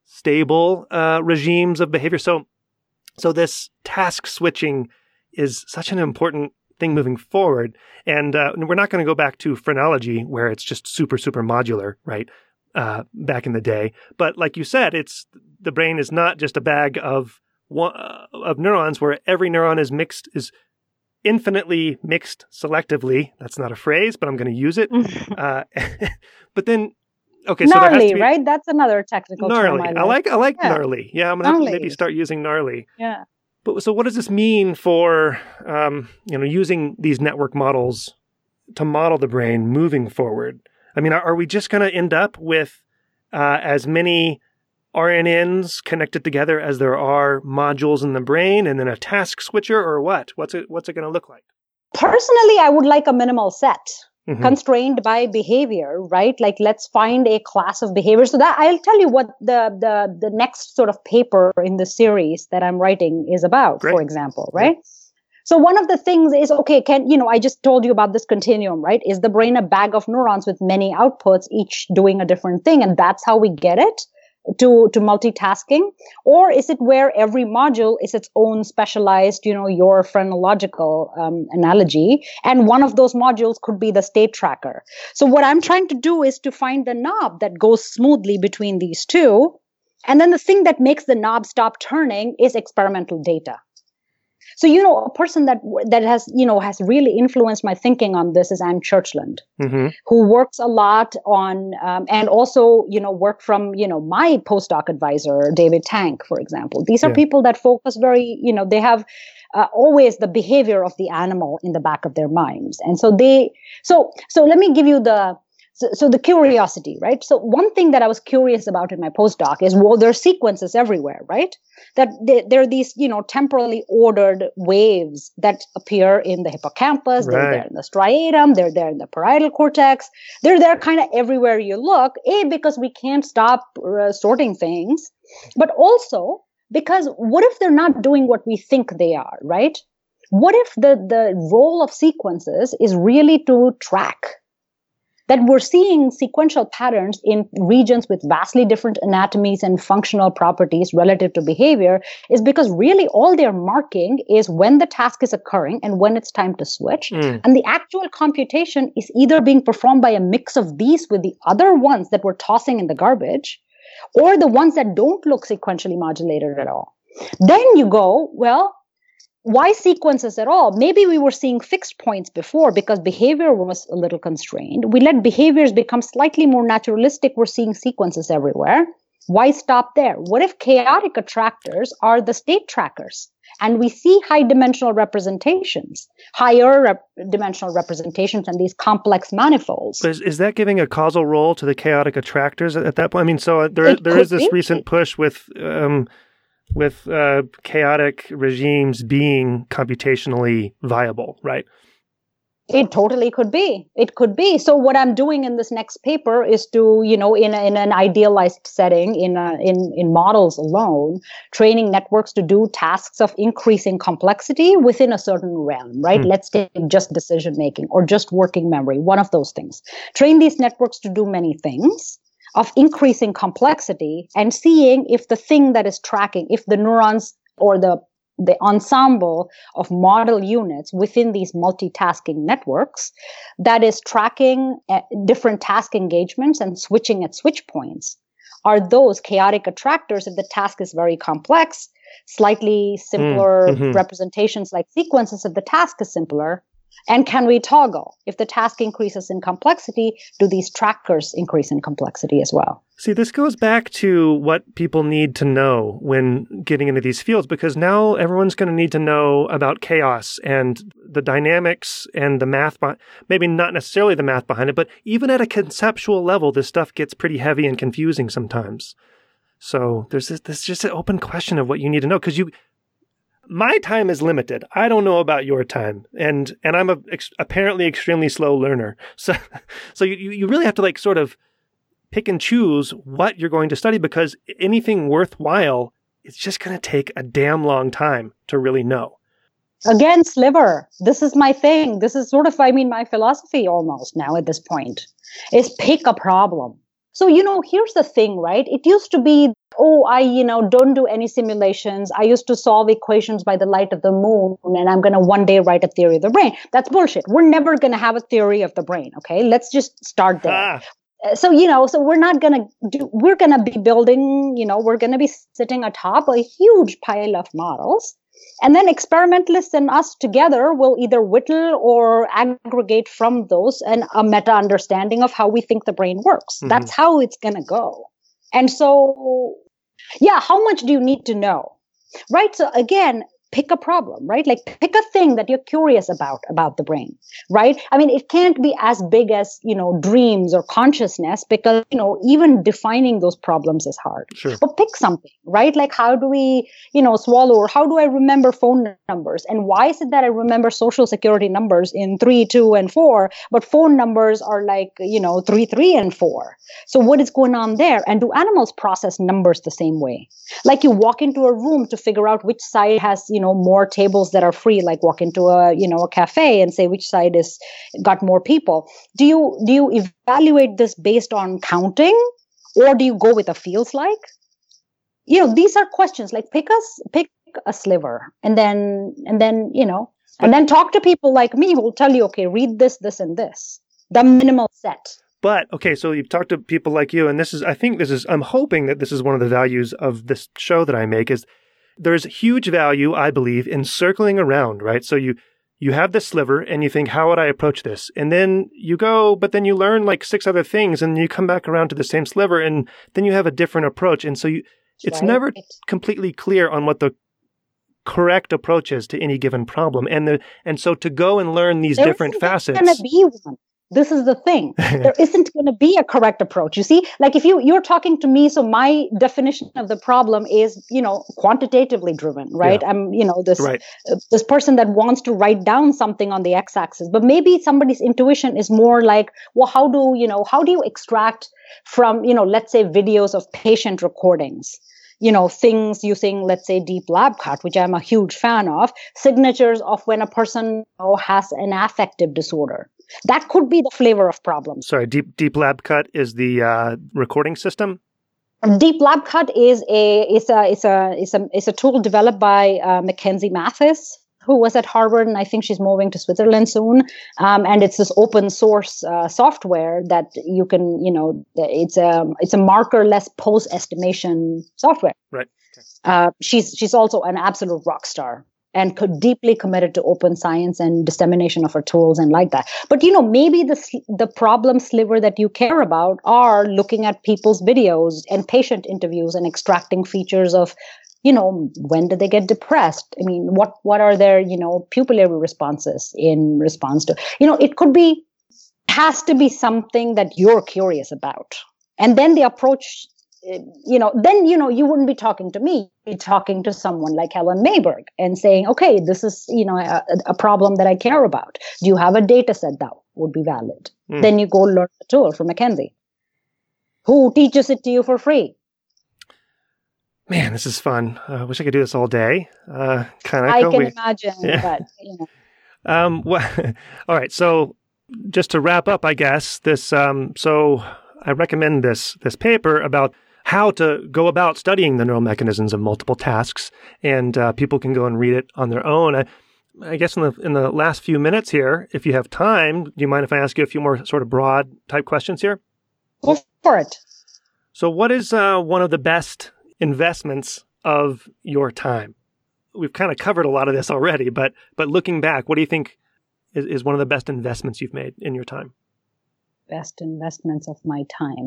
stable uh, regimes of behavior. So, so this task switching is such an important thing moving forward. And uh, we're not going to go back to phrenology where it's just super, super modular, right? Uh, back in the day. But like you said, it's the brain is not just a bag of one, uh, of neurons where every neuron is mixed, is infinitely mixed selectively. That's not a phrase, but I'm going to use it. uh, but then, okay, so gnarly, there has to be, right? That's another technical gnarly. term. I like, I like yeah. gnarly. Yeah, I'm going to have to Gnarly. maybe start using gnarly. Yeah. But so what does this mean for, um, you know, using these network models to model the brain moving forward? I mean, are, are we just going to end up with uh, as many R N Ns connected together as there are modules in the brain, and then a task switcher, or what? What's it What's it going to look like? Personally, I would like a minimal set, mm-hmm. constrained by behavior, right? Like, let's find a class of behavior. So that I'll tell you what the the the next sort of paper in the series that I'm writing is about, Great. For example, right? Yeah. So one of the things is, okay, can, you know, I just told you about this continuum, right? Is the brain a bag of neurons with many outputs, each doing a different thing? And that's how we get it to, to multitasking? Or is it where every module is its own specialized, you know, your phrenological um, analogy? And one of those modules could be the state tracker. So what I'm trying to do is to find the knob that goes smoothly between these two. And then the thing that makes the knob stop turning is experimental data. So, you know, a person that that has, you know, has really influenced my thinking on this is Anne Churchland, mm-hmm. who works a lot on, um, and also, you know, work from, you know, my postdoc advisor, David Tank, for example. These are yeah. people that focus very, you know, they have uh, always the behavior of the animal in the back of their minds. And so they, so, so let me give you the, So, so the curiosity, right? So one thing that I was curious about in my postdoc is, well, there are sequences everywhere, right? That they, there are these, you know, temporally ordered waves that appear in the hippocampus, right. they're there in the striatum, they're there in the parietal cortex, they're there kind of everywhere you look, A, because we can't stop uh, sorting things, but also because what if they're not doing what we think they are, right? What if the, the role of sequences is really to track? That we're seeing sequential patterns in regions with vastly different anatomies and functional properties relative to behavior is because really all they're marking is when the task is occurring and when it's time to switch. Mm. And the actual computation is either being performed by a mix of these with the other ones that we're tossing in the garbage, or the ones that don't look sequentially modulated at all. Then you go, well, why sequences at all? Maybe we were seeing fixed points before because behavior was a little constrained. We let behaviors become slightly more naturalistic. We're seeing sequences everywhere. Why stop there? What if chaotic attractors are the state trackers? And we see high dimensional representations, higher rep- dimensional representations, and these complex manifolds. Is, is that giving a causal role to the chaotic attractors at, at that point? I mean, so there it there is this be. recent push with um, with uh, chaotic regimes being computationally viable, right? It totally could be. It could be. So what I'm doing in this next paper is to, you know, in a, in an idealized setting, in a, in in models alone, training networks to do tasks of increasing complexity within a certain realm, right? Hmm. Let's take just decision making or just working memory, one of those things. Train these networks to do many things of increasing complexity and seeing if the thing that is tracking, if the neurons or the the ensemble of model units within these multitasking networks that is tracking uh, different task engagements and switching at switch points, are those chaotic attractors if the task is very complex, slightly simpler mm-hmm. representations like sequences if the task is simpler. And can we toggle? If the task increases in complexity, do these trackers increase in complexity as well? See, this goes back to what people need to know when getting into these fields, because now everyone's going to need to know about chaos and the dynamics and the math, be- maybe not necessarily the math behind it, but even at a conceptual level, this stuff gets pretty heavy and confusing sometimes. So there's this, this just an open question of what you need to know, because you, my time is limited. I don't know about your time, and and I'm a ex- apparently extremely slow learner. So, so you you really have to like sort of pick and choose what you're going to study, because anything worthwhile, it's just going to take a damn long time to really know. Again, sliver. This is my thing. This is sort of, I mean, my philosophy almost now at this point is pick a problem. So, you know, here's the thing, right? It used to be, oh, I, you know, don't do any simulations. I used to solve equations by the light of the moon, and I'm going to one day write a theory of the brain. That's bullshit. We're never going to have a theory of the brain. Okay, let's just start there. Ah. So, you know, so we're not going to do, we're going to be building, you know, we're going to be sitting atop a huge pile of models. And then experimentalists and us together will either whittle or aggregate from those and a meta understanding of how we think the brain works. Mm-hmm. That's how it's going to go. And so, yeah, how much do you need to know? Right. So again, pick a problem, right? Like pick a thing that you're curious about, about the brain, right? I mean, it can't be as big as, you know, dreams or consciousness, because, you know, even defining those problems is hard. Sure. But pick something, right? Like how do we, you know, swallow, or how do I remember phone numbers? And why is it that I remember social security numbers in three, two, and four, but phone numbers are like, you know, three, three, and four? So what is going on there? And do animals process numbers the same way? Like you walk into a room to figure out which side has, you know, more tables that are free, like walk into a, you know, a cafe and say which side is got more people. Do you, do you evaluate this based on counting, or do you go with a feels like? You know, these are questions. Like pick us, pick a sliver, and then, and then, you know, and then talk to people like me who will tell you, okay, read this, this, and this, the minimal set. But, okay, so you've talked to people like you, and this is, I think this is, I'm hoping that this is one of the values of this show that I make, is there's huge value, I believe, in circling around, right? So you, you have this sliver and you think, how would I approach this? And then you go, but then you learn like six other things, and you come back around to the same sliver, and then you have a different approach. And so you, it's right. never completely clear on what the correct approach is to any given problem. And the, and so to go and learn these there different facets. Gonna be one. This is the thing. There isn't going to be a correct approach. You see, like if you, you're talking to me, so my definition of the problem is, you know, quantitatively driven, right? Yeah. I'm, you know, this, right. uh, this person that wants to write down something on the x-axis, but maybe somebody's intuition is more like, well, how do, you know, how do you extract from, you know, let's say videos of patient recordings? You know, things using, let's say, Deep Lab Cut, which I'm a huge fan of, signatures of when a person, you know, has an affective disorder. That could be the flavor of problems. Sorry, Deep Deep Lab Cut is the uh, recording system? Deep Lab Cut is a is a is a is a is a tool developed by uh, Mackenzie Mathis, who was at Harvard, and I think she's moving to Switzerland soon. Um, and it's this open source uh, software that you can, you know, it's a it's a markerless post estimation software. Right. Okay. Uh, she's she's also an absolute rock star, and could deeply committed to open science and dissemination of her tools and like that. But, you know, maybe the the problem sliver that you care about are looking at people's videos and patient interviews and extracting features of, you know, when do they get depressed? I mean, what, what are their, you know, pupillary responses in response to, you know, it could be, has to be something that you're curious about. And then the approach, you know, then, you know, you wouldn't be talking to me, you'd be talking to someone like Helen Mayberg and saying, okay, this is, you know, a, a problem that I care about. Do you have a data set that would be valid? Mm. Then you go learn the tool from Mackenzie, who teaches it to you for free. Man, this is fun. I uh, wish I could do this all day. Uh, kind of. I can we... imagine, yeah. But, you know. Um, well, all right. So just to wrap up, I guess, this, um, so I recommend this, this paper about how to go about studying the neural mechanisms of multiple tasks, and uh, people can go and read it on their own. I, I guess in the in the last few minutes here, if you have time, do you mind if I ask you a few more sort of broad type questions here? Go for it. So what is uh, one of the best investments of your time? We've kind of covered a lot of this already, but but looking back, what do you think is, is one of the best investments you've made in your time? Best investments of my time.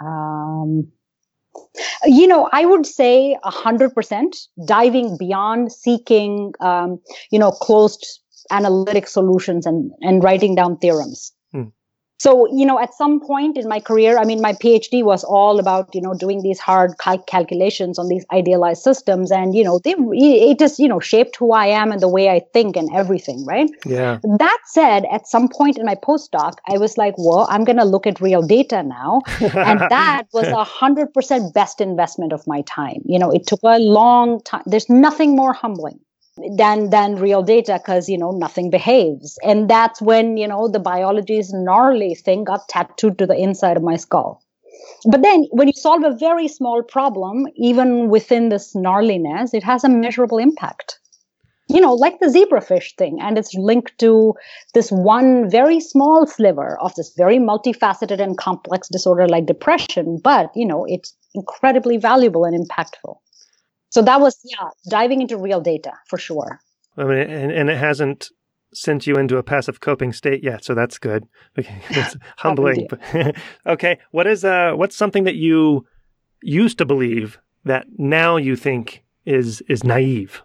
Um, you know, I would say a hundred percent diving beyond seeking, um, you know, closed analytic solutions and, and writing down theorems. Hmm. So, you know, at some point in my career, I mean, my PhD was all about, you know, doing these hard cal- calculations on these idealized systems. And, you know, they, it just, you know, shaped who I am and the way I think and everything, right? Yeah. That said, at some point in my postdoc, I was like, well, I'm going to look at real data now. And that was a hundred percent best investment of my time. You know, it took a long time. There's nothing more humbling than than real data, because, you know, nothing behaves. And that's when, you know, the biology's gnarly thing got tattooed to the inside of my skull. But then when you solve a very small problem, even within this gnarliness, it has a measurable impact. You know, like the zebrafish thing, and it's linked to this one very small sliver of this very multifaceted and complex disorder like depression. But, you know, it's incredibly valuable and impactful. So that was, yeah, diving into real data for sure. I mean, and, and it hasn't sent you into a passive coping state yet, so that's good. It's humbling. Okay, what is uh, what's something that you used to believe that now you think is is naive?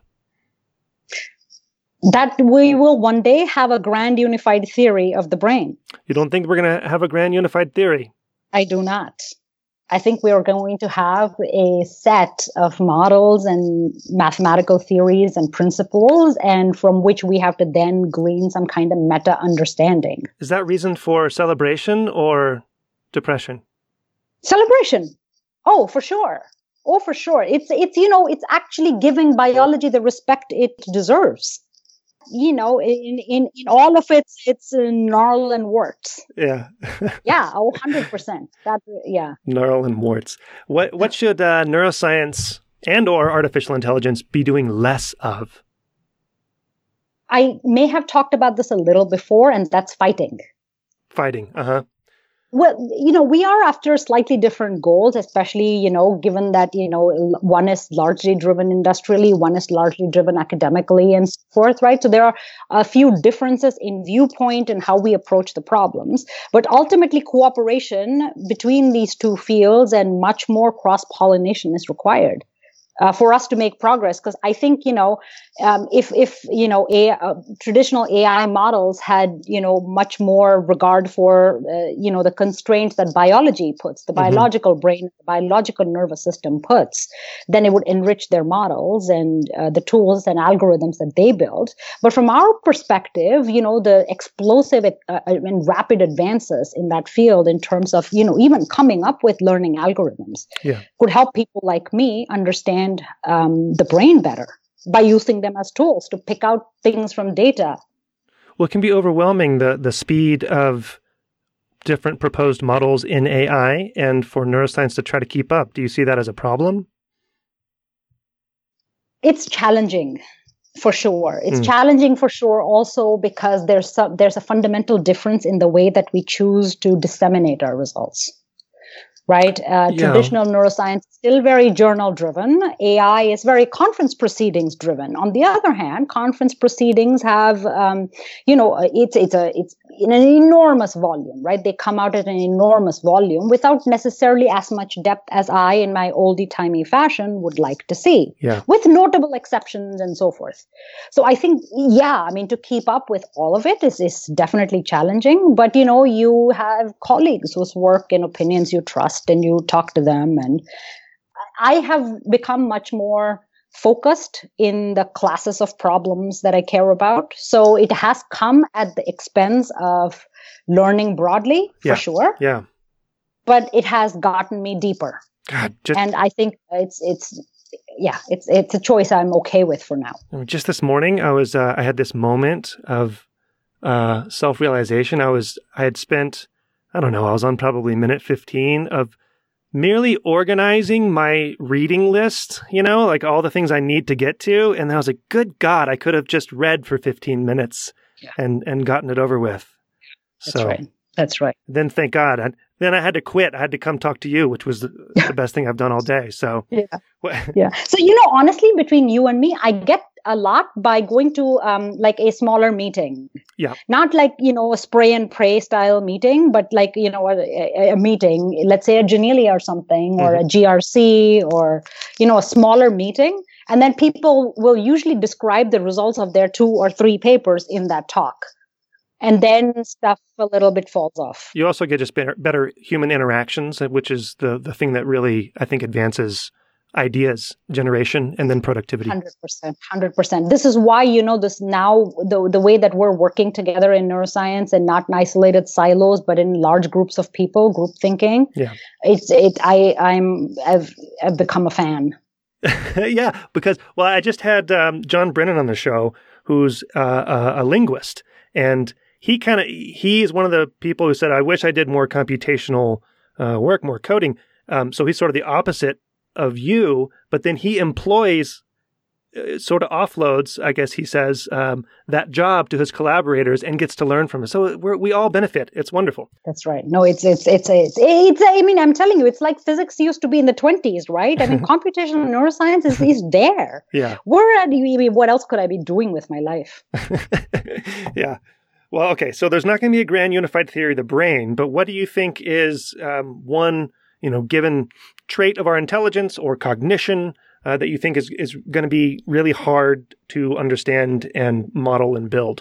That we will one day have a grand unified theory of the brain. You don't think we're going to have a grand unified theory? I do not. I think we are going to have a set of models and mathematical theories and principles, and from which we have to then glean some kind of meta understanding. Is that reason for celebration or depression? Celebration. Oh, for sure. Oh, for sure. It's, it's, you know, it's actually giving biology the respect it deserves. You know, in, in, in all of its, its uh, gnarl and warts. Yeah. Yeah, oh, one hundred percent. That, yeah. Gnarl and warts. What, what should uh, neuroscience and or artificial intelligence be doing less of? I may have talked about this a little before, and that's fighting. Fighting, uh-huh. Well, you know, we are after slightly different goals, especially, you know, given that, you know, one is largely driven industrially, one is largely driven academically and so forth, right? So there are a few differences in viewpoint and how we approach the problems. But ultimately, cooperation between these two fields and much more cross-pollination is required. Uh, for us to make progress, because I think, you know, um, if, if, you know, a, uh, traditional A I models had, you know, much more regard for, uh, you know, the constraints that biology puts, the mm-hmm. biological brain, the biological nervous system puts, then it would enrich their models and uh, the tools and algorithms that they build. But from our perspective, you know, the explosive uh, and rapid advances in that field in terms of, you know, even coming up with learning algorithms yeah. could help people like me understand Um, the brain better by using them as tools to pick out things from data. Well, it can be overwhelming, the, the speed of different proposed models in A I, and for neuroscience to try to keep up. Do you see that as a problem? It's challenging, for sure. It's mm. challenging for sure also because there's some, there's a fundamental difference in the way that we choose to disseminate our results. Right? Uh, yeah. Traditional neuroscience is still very journal driven. A I is very conference proceedings driven. On the other hand, conference proceedings have, um, you know, it's, it's a, it's in an enormous volume, right? They come out at an enormous volume without necessarily as much depth as I, in my oldie-timey fashion, would like to see, yeah. with notable exceptions and so forth. So I think, yeah, I mean, to keep up with all of it is, is definitely challenging, but, you know, you have colleagues whose work and opinions you trust, and you talk to them. And I have become much more focused in the classes of problems that I care about. So it has come at the expense of learning broadly, for yeah. sure. Yeah. But it has gotten me deeper. God, just, and I think it's, it's, yeah, it's, it's a choice I'm okay with for now. Just this morning, I was, uh, I had this moment of uh, self-realization. I was, I had spent, I don't know, I was on probably minute fifteen of merely organizing my reading list, you know, like all the things I need to get to. And I was like, good God, I could have just read for fifteen minutes yeah. and, and gotten it over with. That's so, right. That's right. Then thank God. I, then I had to quit. I had to come talk to you, which was the, the best thing I've done all day. So, yeah. yeah. So, you know, honestly, between you and me, I get a lot by going to um, like a smaller meeting. Yeah. Not like, you know, a spray and pray style meeting, but like, you know, a, a meeting, let's say a Janelia or something, or mm-hmm. a G R C, or, you know, a smaller meeting. And then people will usually describe the results of their two or three papers in that talk. And then stuff a little bit falls off. You also get just better, better human interactions, which is the, the thing that really, I think, advances ideas generation and then productivity. one hundred percent. one hundred percent. This is why, you know, this now, the, the way that we're working together in neuroscience and not in isolated silos, but in large groups of people, group thinking. Yeah. It's, it, I, I'm, I've, I've become a fan. Yeah, because, well, I just had um, John Brennan on the show, who's uh, a, a linguist, and he kind of, he is one of the people who said, I wish I did more computational uh, work, more coding. Um, so he's sort of the opposite of you, but then he employs, uh, sort of offloads, I guess he says, um, that job to his collaborators and gets to learn from it. So we're, we all benefit. It's wonderful. That's right. No, it's, it's, it's, it's, it's, I mean, I'm telling you, it's like physics used to be in the twenties, right? I mean, computational neuroscience is, is there. Yeah. Where, I mean, what else could I be doing with my life? Yeah. Well, okay. So there's not going to be a grand unified theory of the brain, but what do you think is um, one, you know, given trait of our intelligence or cognition uh, that you think is, is going to be really hard to understand and model and build?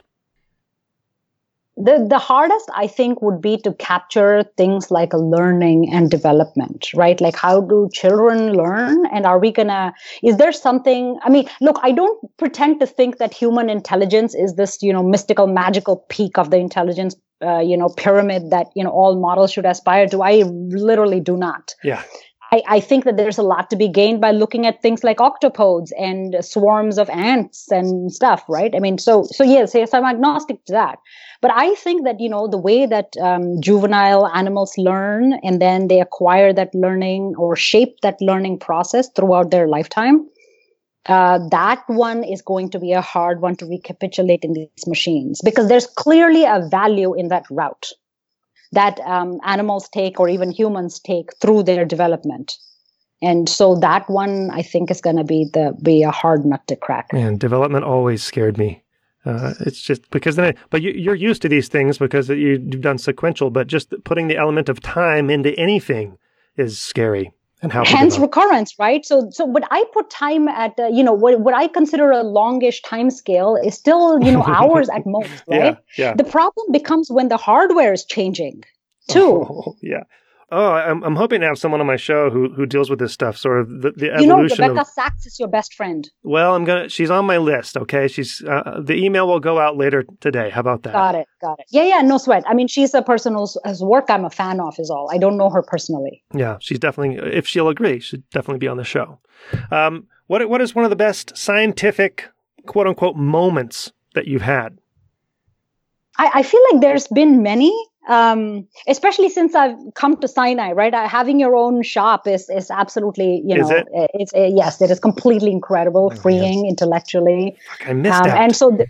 The the hardest, I think, would be to capture things like learning and development, right? Like, how do children learn? And are we gonna, is there something, I mean, look, I don't pretend to think that human intelligence is this, you know, mystical, magical peak of the intelligence, uh, you know, pyramid that, you know, all models should aspire to. I literally do not. Yeah. I, I think that there's a lot to be gained by looking at things like octopodes and swarms of ants and stuff, right? I mean, so, so yes, yes, I'm agnostic to that. But I think that, you know, the way that um, juvenile animals learn and then they acquire that learning or shape that learning process throughout their lifetime, uh, that one is going to be a hard one to recapitulate in these machines, because there's clearly a value in that route that um, animals take or even humans take through their development. And so that one, I think, is going to be the be a hard nut to crack. Man, development always scared me. Uh, it's just because then, I, but you, you're used to these things because you, you've done sequential, but just putting the element of time into anything is scary. And how hence recurrence, right? So, so what I put time at, uh, you know, what what I consider a longish time scale is still, you know, hours at most, right? Yeah, yeah. The problem becomes when the hardware is changing, too. Oh, yeah. Oh, I'm I'm hoping to have someone on my show who who deals with this stuff, sort of the, the you know, evolution Rebecca of. Sachs is your best friend. Well, I'm gonna. She's on my list. Okay, she's uh, the email will go out later today. How about that? Got it. Got it. Yeah, yeah. No sweat. I mean, she's a person whose, whose work I'm a fan of. Is all. I don't know her personally. Yeah, she's definitely. If she'll agree, she'd definitely be on the show. Um, what what is one of the best scientific quote unquote moments that you've had? I, I feel like there's been many. Um, especially since I've come to Sinai, right? Uh, having your own shop is is absolutely, you know, is it? it's uh, yes, it is completely incredible, oh, freeing yes. intellectually. Fuck, I missed um, out. And so, the,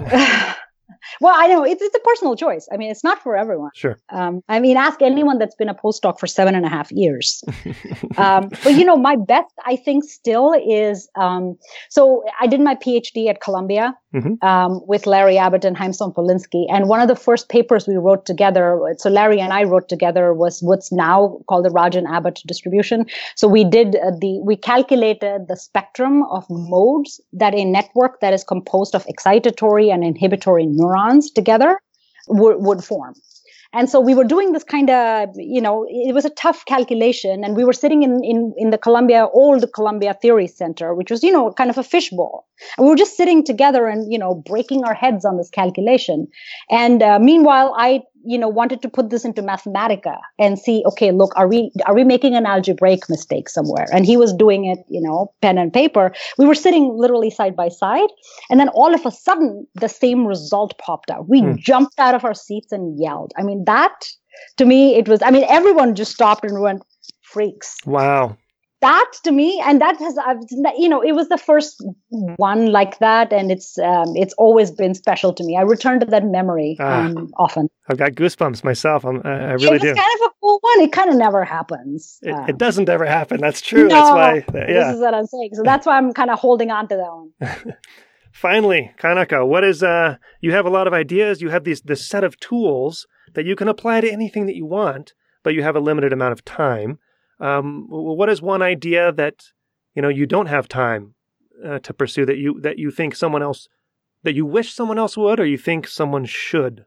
well, I know it's it's a personal choice. I mean, it's not for everyone. Sure. Um, I mean, ask anyone that's been a postdoc for seven and a half years. um, but you know, my best, I think, still is. Um, so I did my PhD at Columbia. Mm-hmm. Um, with Larry Abbott and Haim Polinsky. And one of the first papers we wrote together, so Larry and I wrote together, was what's now called the Rajan Abbott distribution. So we did uh, the, we calculated the spectrum of modes that a network that is composed of excitatory and inhibitory neurons together w- would form. And so we were doing this kind of, you know, it was a tough calculation. And we were sitting in, in, in the Columbia, old Columbia Theory Center, which was, you know, kind of a fishbowl. And we were just sitting together and, you know, breaking our heads on this calculation. And uh, meanwhile, I, you know, wanted to put this into Mathematica and see, okay, look, are we, are we making an algebraic mistake somewhere? And he was doing it, you know, pen and paper. We were sitting literally side by side. And then all of a sudden, the same result popped out. We hmm. jumped out of our seats and yelled. I mean, that to me, it was, I mean, everyone just stopped and went, freaks. Wow. That to me, and that has, you know, it was the first one like that, and it's um, it's always been special to me. I return to that memory um, ah, often. I've got goosebumps myself. I'm, I, I really it's do. It's kind of a cool one. It kind of never happens. It, um, it doesn't ever happen. That's true. No, that's why. Uh, yeah. This is what I'm saying. So that's why I'm kind of holding on to that one. Finally, Kanaka, what is, uh, you have a lot of ideas. You have these, this set of tools that you can apply to anything that you want, but you have a limited amount of time. Um, what is one idea that, you know, you don't have time uh, to pursue that you, that you think someone else, that you wish someone else would, or you think someone should?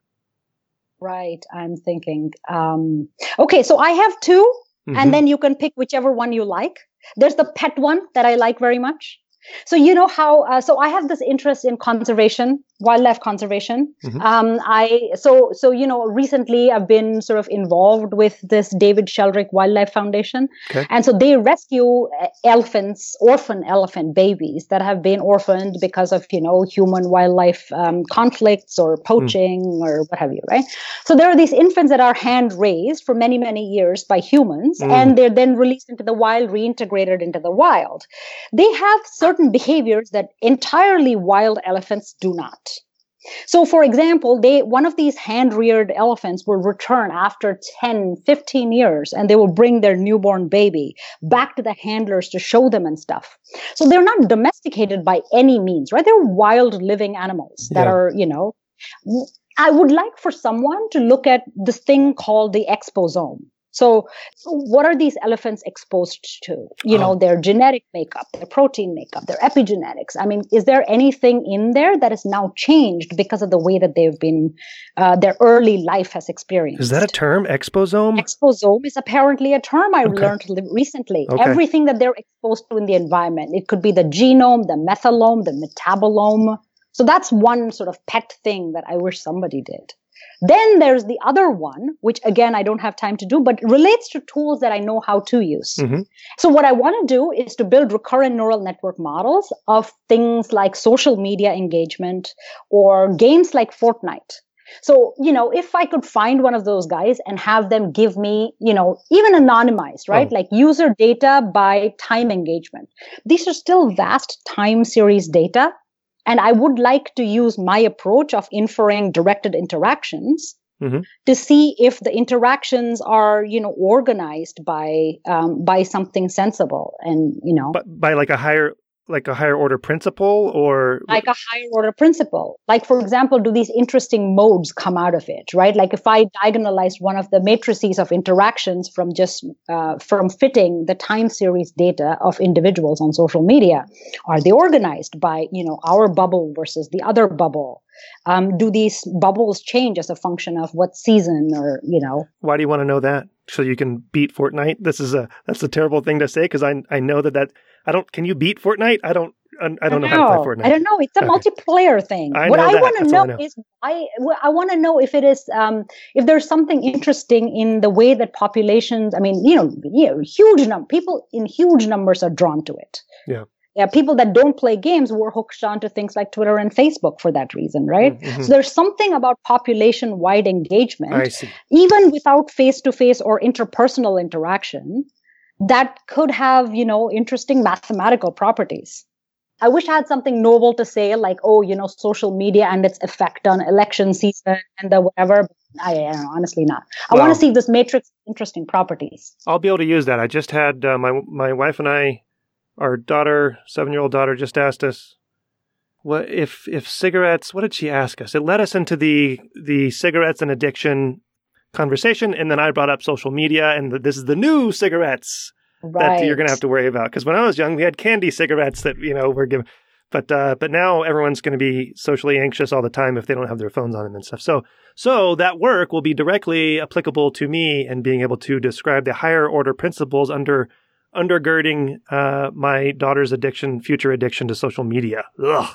Right. I'm thinking, um, okay, so I have two, mm-hmm. and then you can pick whichever one you like. There's the pet one that I like very much. So you know how, uh, so I have this interest in conservation, wildlife conservation. Mm-hmm. Um, I, so, so, you know, recently I've been sort of involved with this David Sheldrick Wildlife Foundation. Okay. And so they rescue elephants, orphan elephant babies that have been orphaned because of, you know, human wildlife um, conflicts or poaching mm. or what have you, right? So there are these infants that are hand raised for many, many years by humans, mm. and they're then released into the wild, reintegrated into the wild. They have certain behaviors that entirely wild elephants do not. So, for example, they one of these hand-reared elephants will return after ten, fifteen years, and they will bring their newborn baby back to the handlers to show them and stuff. So they're not domesticated by any means, right? They're wild living animals that yeah. are, you know, I would like for someone to look at this thing called the exposome. So, so what are these elephants exposed to? You know, oh. their genetic makeup, their protein makeup, their epigenetics. I mean, is there anything in there that is now changed because of the way that they've been, uh, their early life has experienced? Is that a term, exposome? Exposome is apparently a term I okay. learned recently. Okay. Everything that they're exposed to in the environment. It could be the genome, the methylome, the metabolome. So that's one sort of pet thing that I wish somebody did. Then there's the other one, which again, I don't have time to do, but relates to tools that I know how to use. Mm-hmm. So what I want to do is to build recurrent neural network models of things like social media engagement or games like Fortnite. So, you know, if I could find one of those guys and have them give me, you know, even anonymized, right? Oh. Like user data by time engagement. These are still vast time series data. And I would like to use my approach of inferring directed interactions mm-hmm. to see if the interactions are, you know, organized by um, by something sensible and, you know, but by like a higher like a higher order principle or like a higher order principle. Like, for example, do these interesting modes come out of it, right? Like if I diagonalized one of the matrices of interactions from just uh, from fitting the time series data of individuals on social media, are they organized by, you know, our bubble versus the other bubble? Um, do these bubbles change as a function of what season or, you know? Why do you want to know that? So you can beat Fortnite? This is a, that's a terrible thing to say because I, I know that that, I don't, can you beat Fortnite? I don't, I don't, I don't know. know how to play Fortnite. I don't know. It's a okay. multiplayer thing. I what know I that. want to That's know, I know is, I, I want to know if it is, um, if there's something interesting in the way that populations, I mean, you know, you know huge num people in huge numbers are drawn to it. Yeah. Yeah, people that don't play games were hooked onto things like Twitter and Facebook for that reason, right? Mm-hmm. So there's something about population-wide engagement, I see. even without face-to-face or interpersonal interaction, that could have, you know, interesting mathematical properties. I wish I had something novel to say, like, oh, you know, social media and its effect on election season and the whatever. I, I don't know, honestly not. I well, want to see this matrix interesting properties. I'll be able to use that. I just had uh, my my wife and I. Our daughter, seven-year-old daughter, just asked us, "What if if cigarettes?" What did she ask us? It led us into the the cigarettes and addiction conversation, and then I brought up social media, and the, this is the new cigarettes right. that you're going to have to worry about. Because when I was young, we had candy cigarettes that you know were given, but uh, but now everyone's going to be socially anxious all the time if they don't have their phones on them and stuff. So so that work will be directly applicable to me and being able to describe the higher order principles under. undergirding uh, my daughter's addiction, future addiction to social media. Ugh.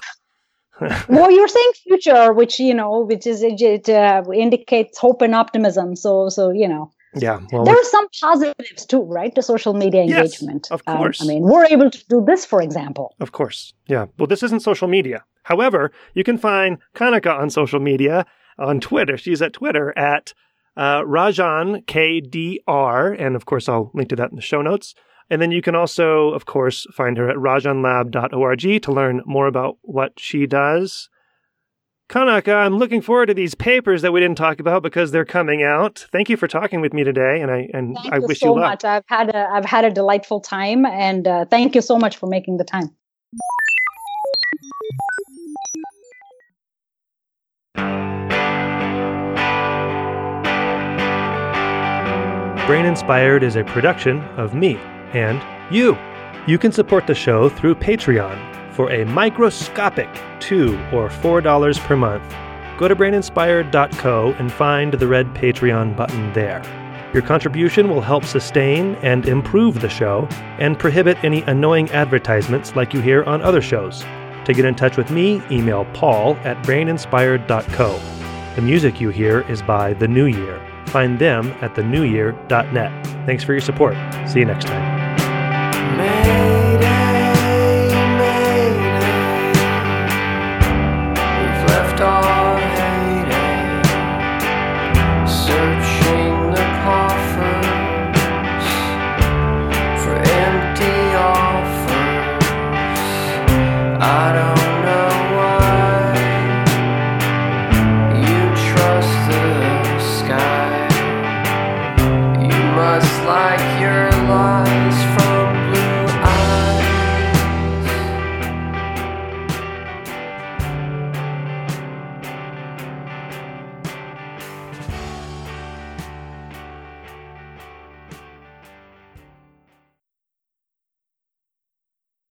Well, you're saying future, which, you know, which is, it uh, indicates hope and optimism. So, so, you know, yeah, well, there are some positives too, right? To social media engagement. Yes, of course. Um, I mean, we're able to do this, for example. Of course. Yeah. Well, this isn't social media. However, you can find Kanaka on social media on Twitter. She's at Twitter at uh, Rajan K D R. And of course, I'll link to that in the show notes. And then you can also, of course, find her at rajan lab dot org to learn more about what she does. Kanaka, I'm looking forward to these papers that we didn't talk about because they're coming out. Thank you for talking with me today, and I and thank I you wish so you luck. Much. I've had a I've had a delightful time, and uh, thank you so much for making the time. Brain Inspired is a production of me and you. You can support the show through Patreon for a microscopic two dollars or four dollars per month. Go to brain inspired dot co and find the red Patreon button there. Your contribution will help sustain and improve the show and prohibit any annoying advertisements like you hear on other shows. To get in touch with me, email paul at brain inspired dot co. The music you hear is by The New Year. Find them at the new year dot net. Thanks for your support. See you next time. Man.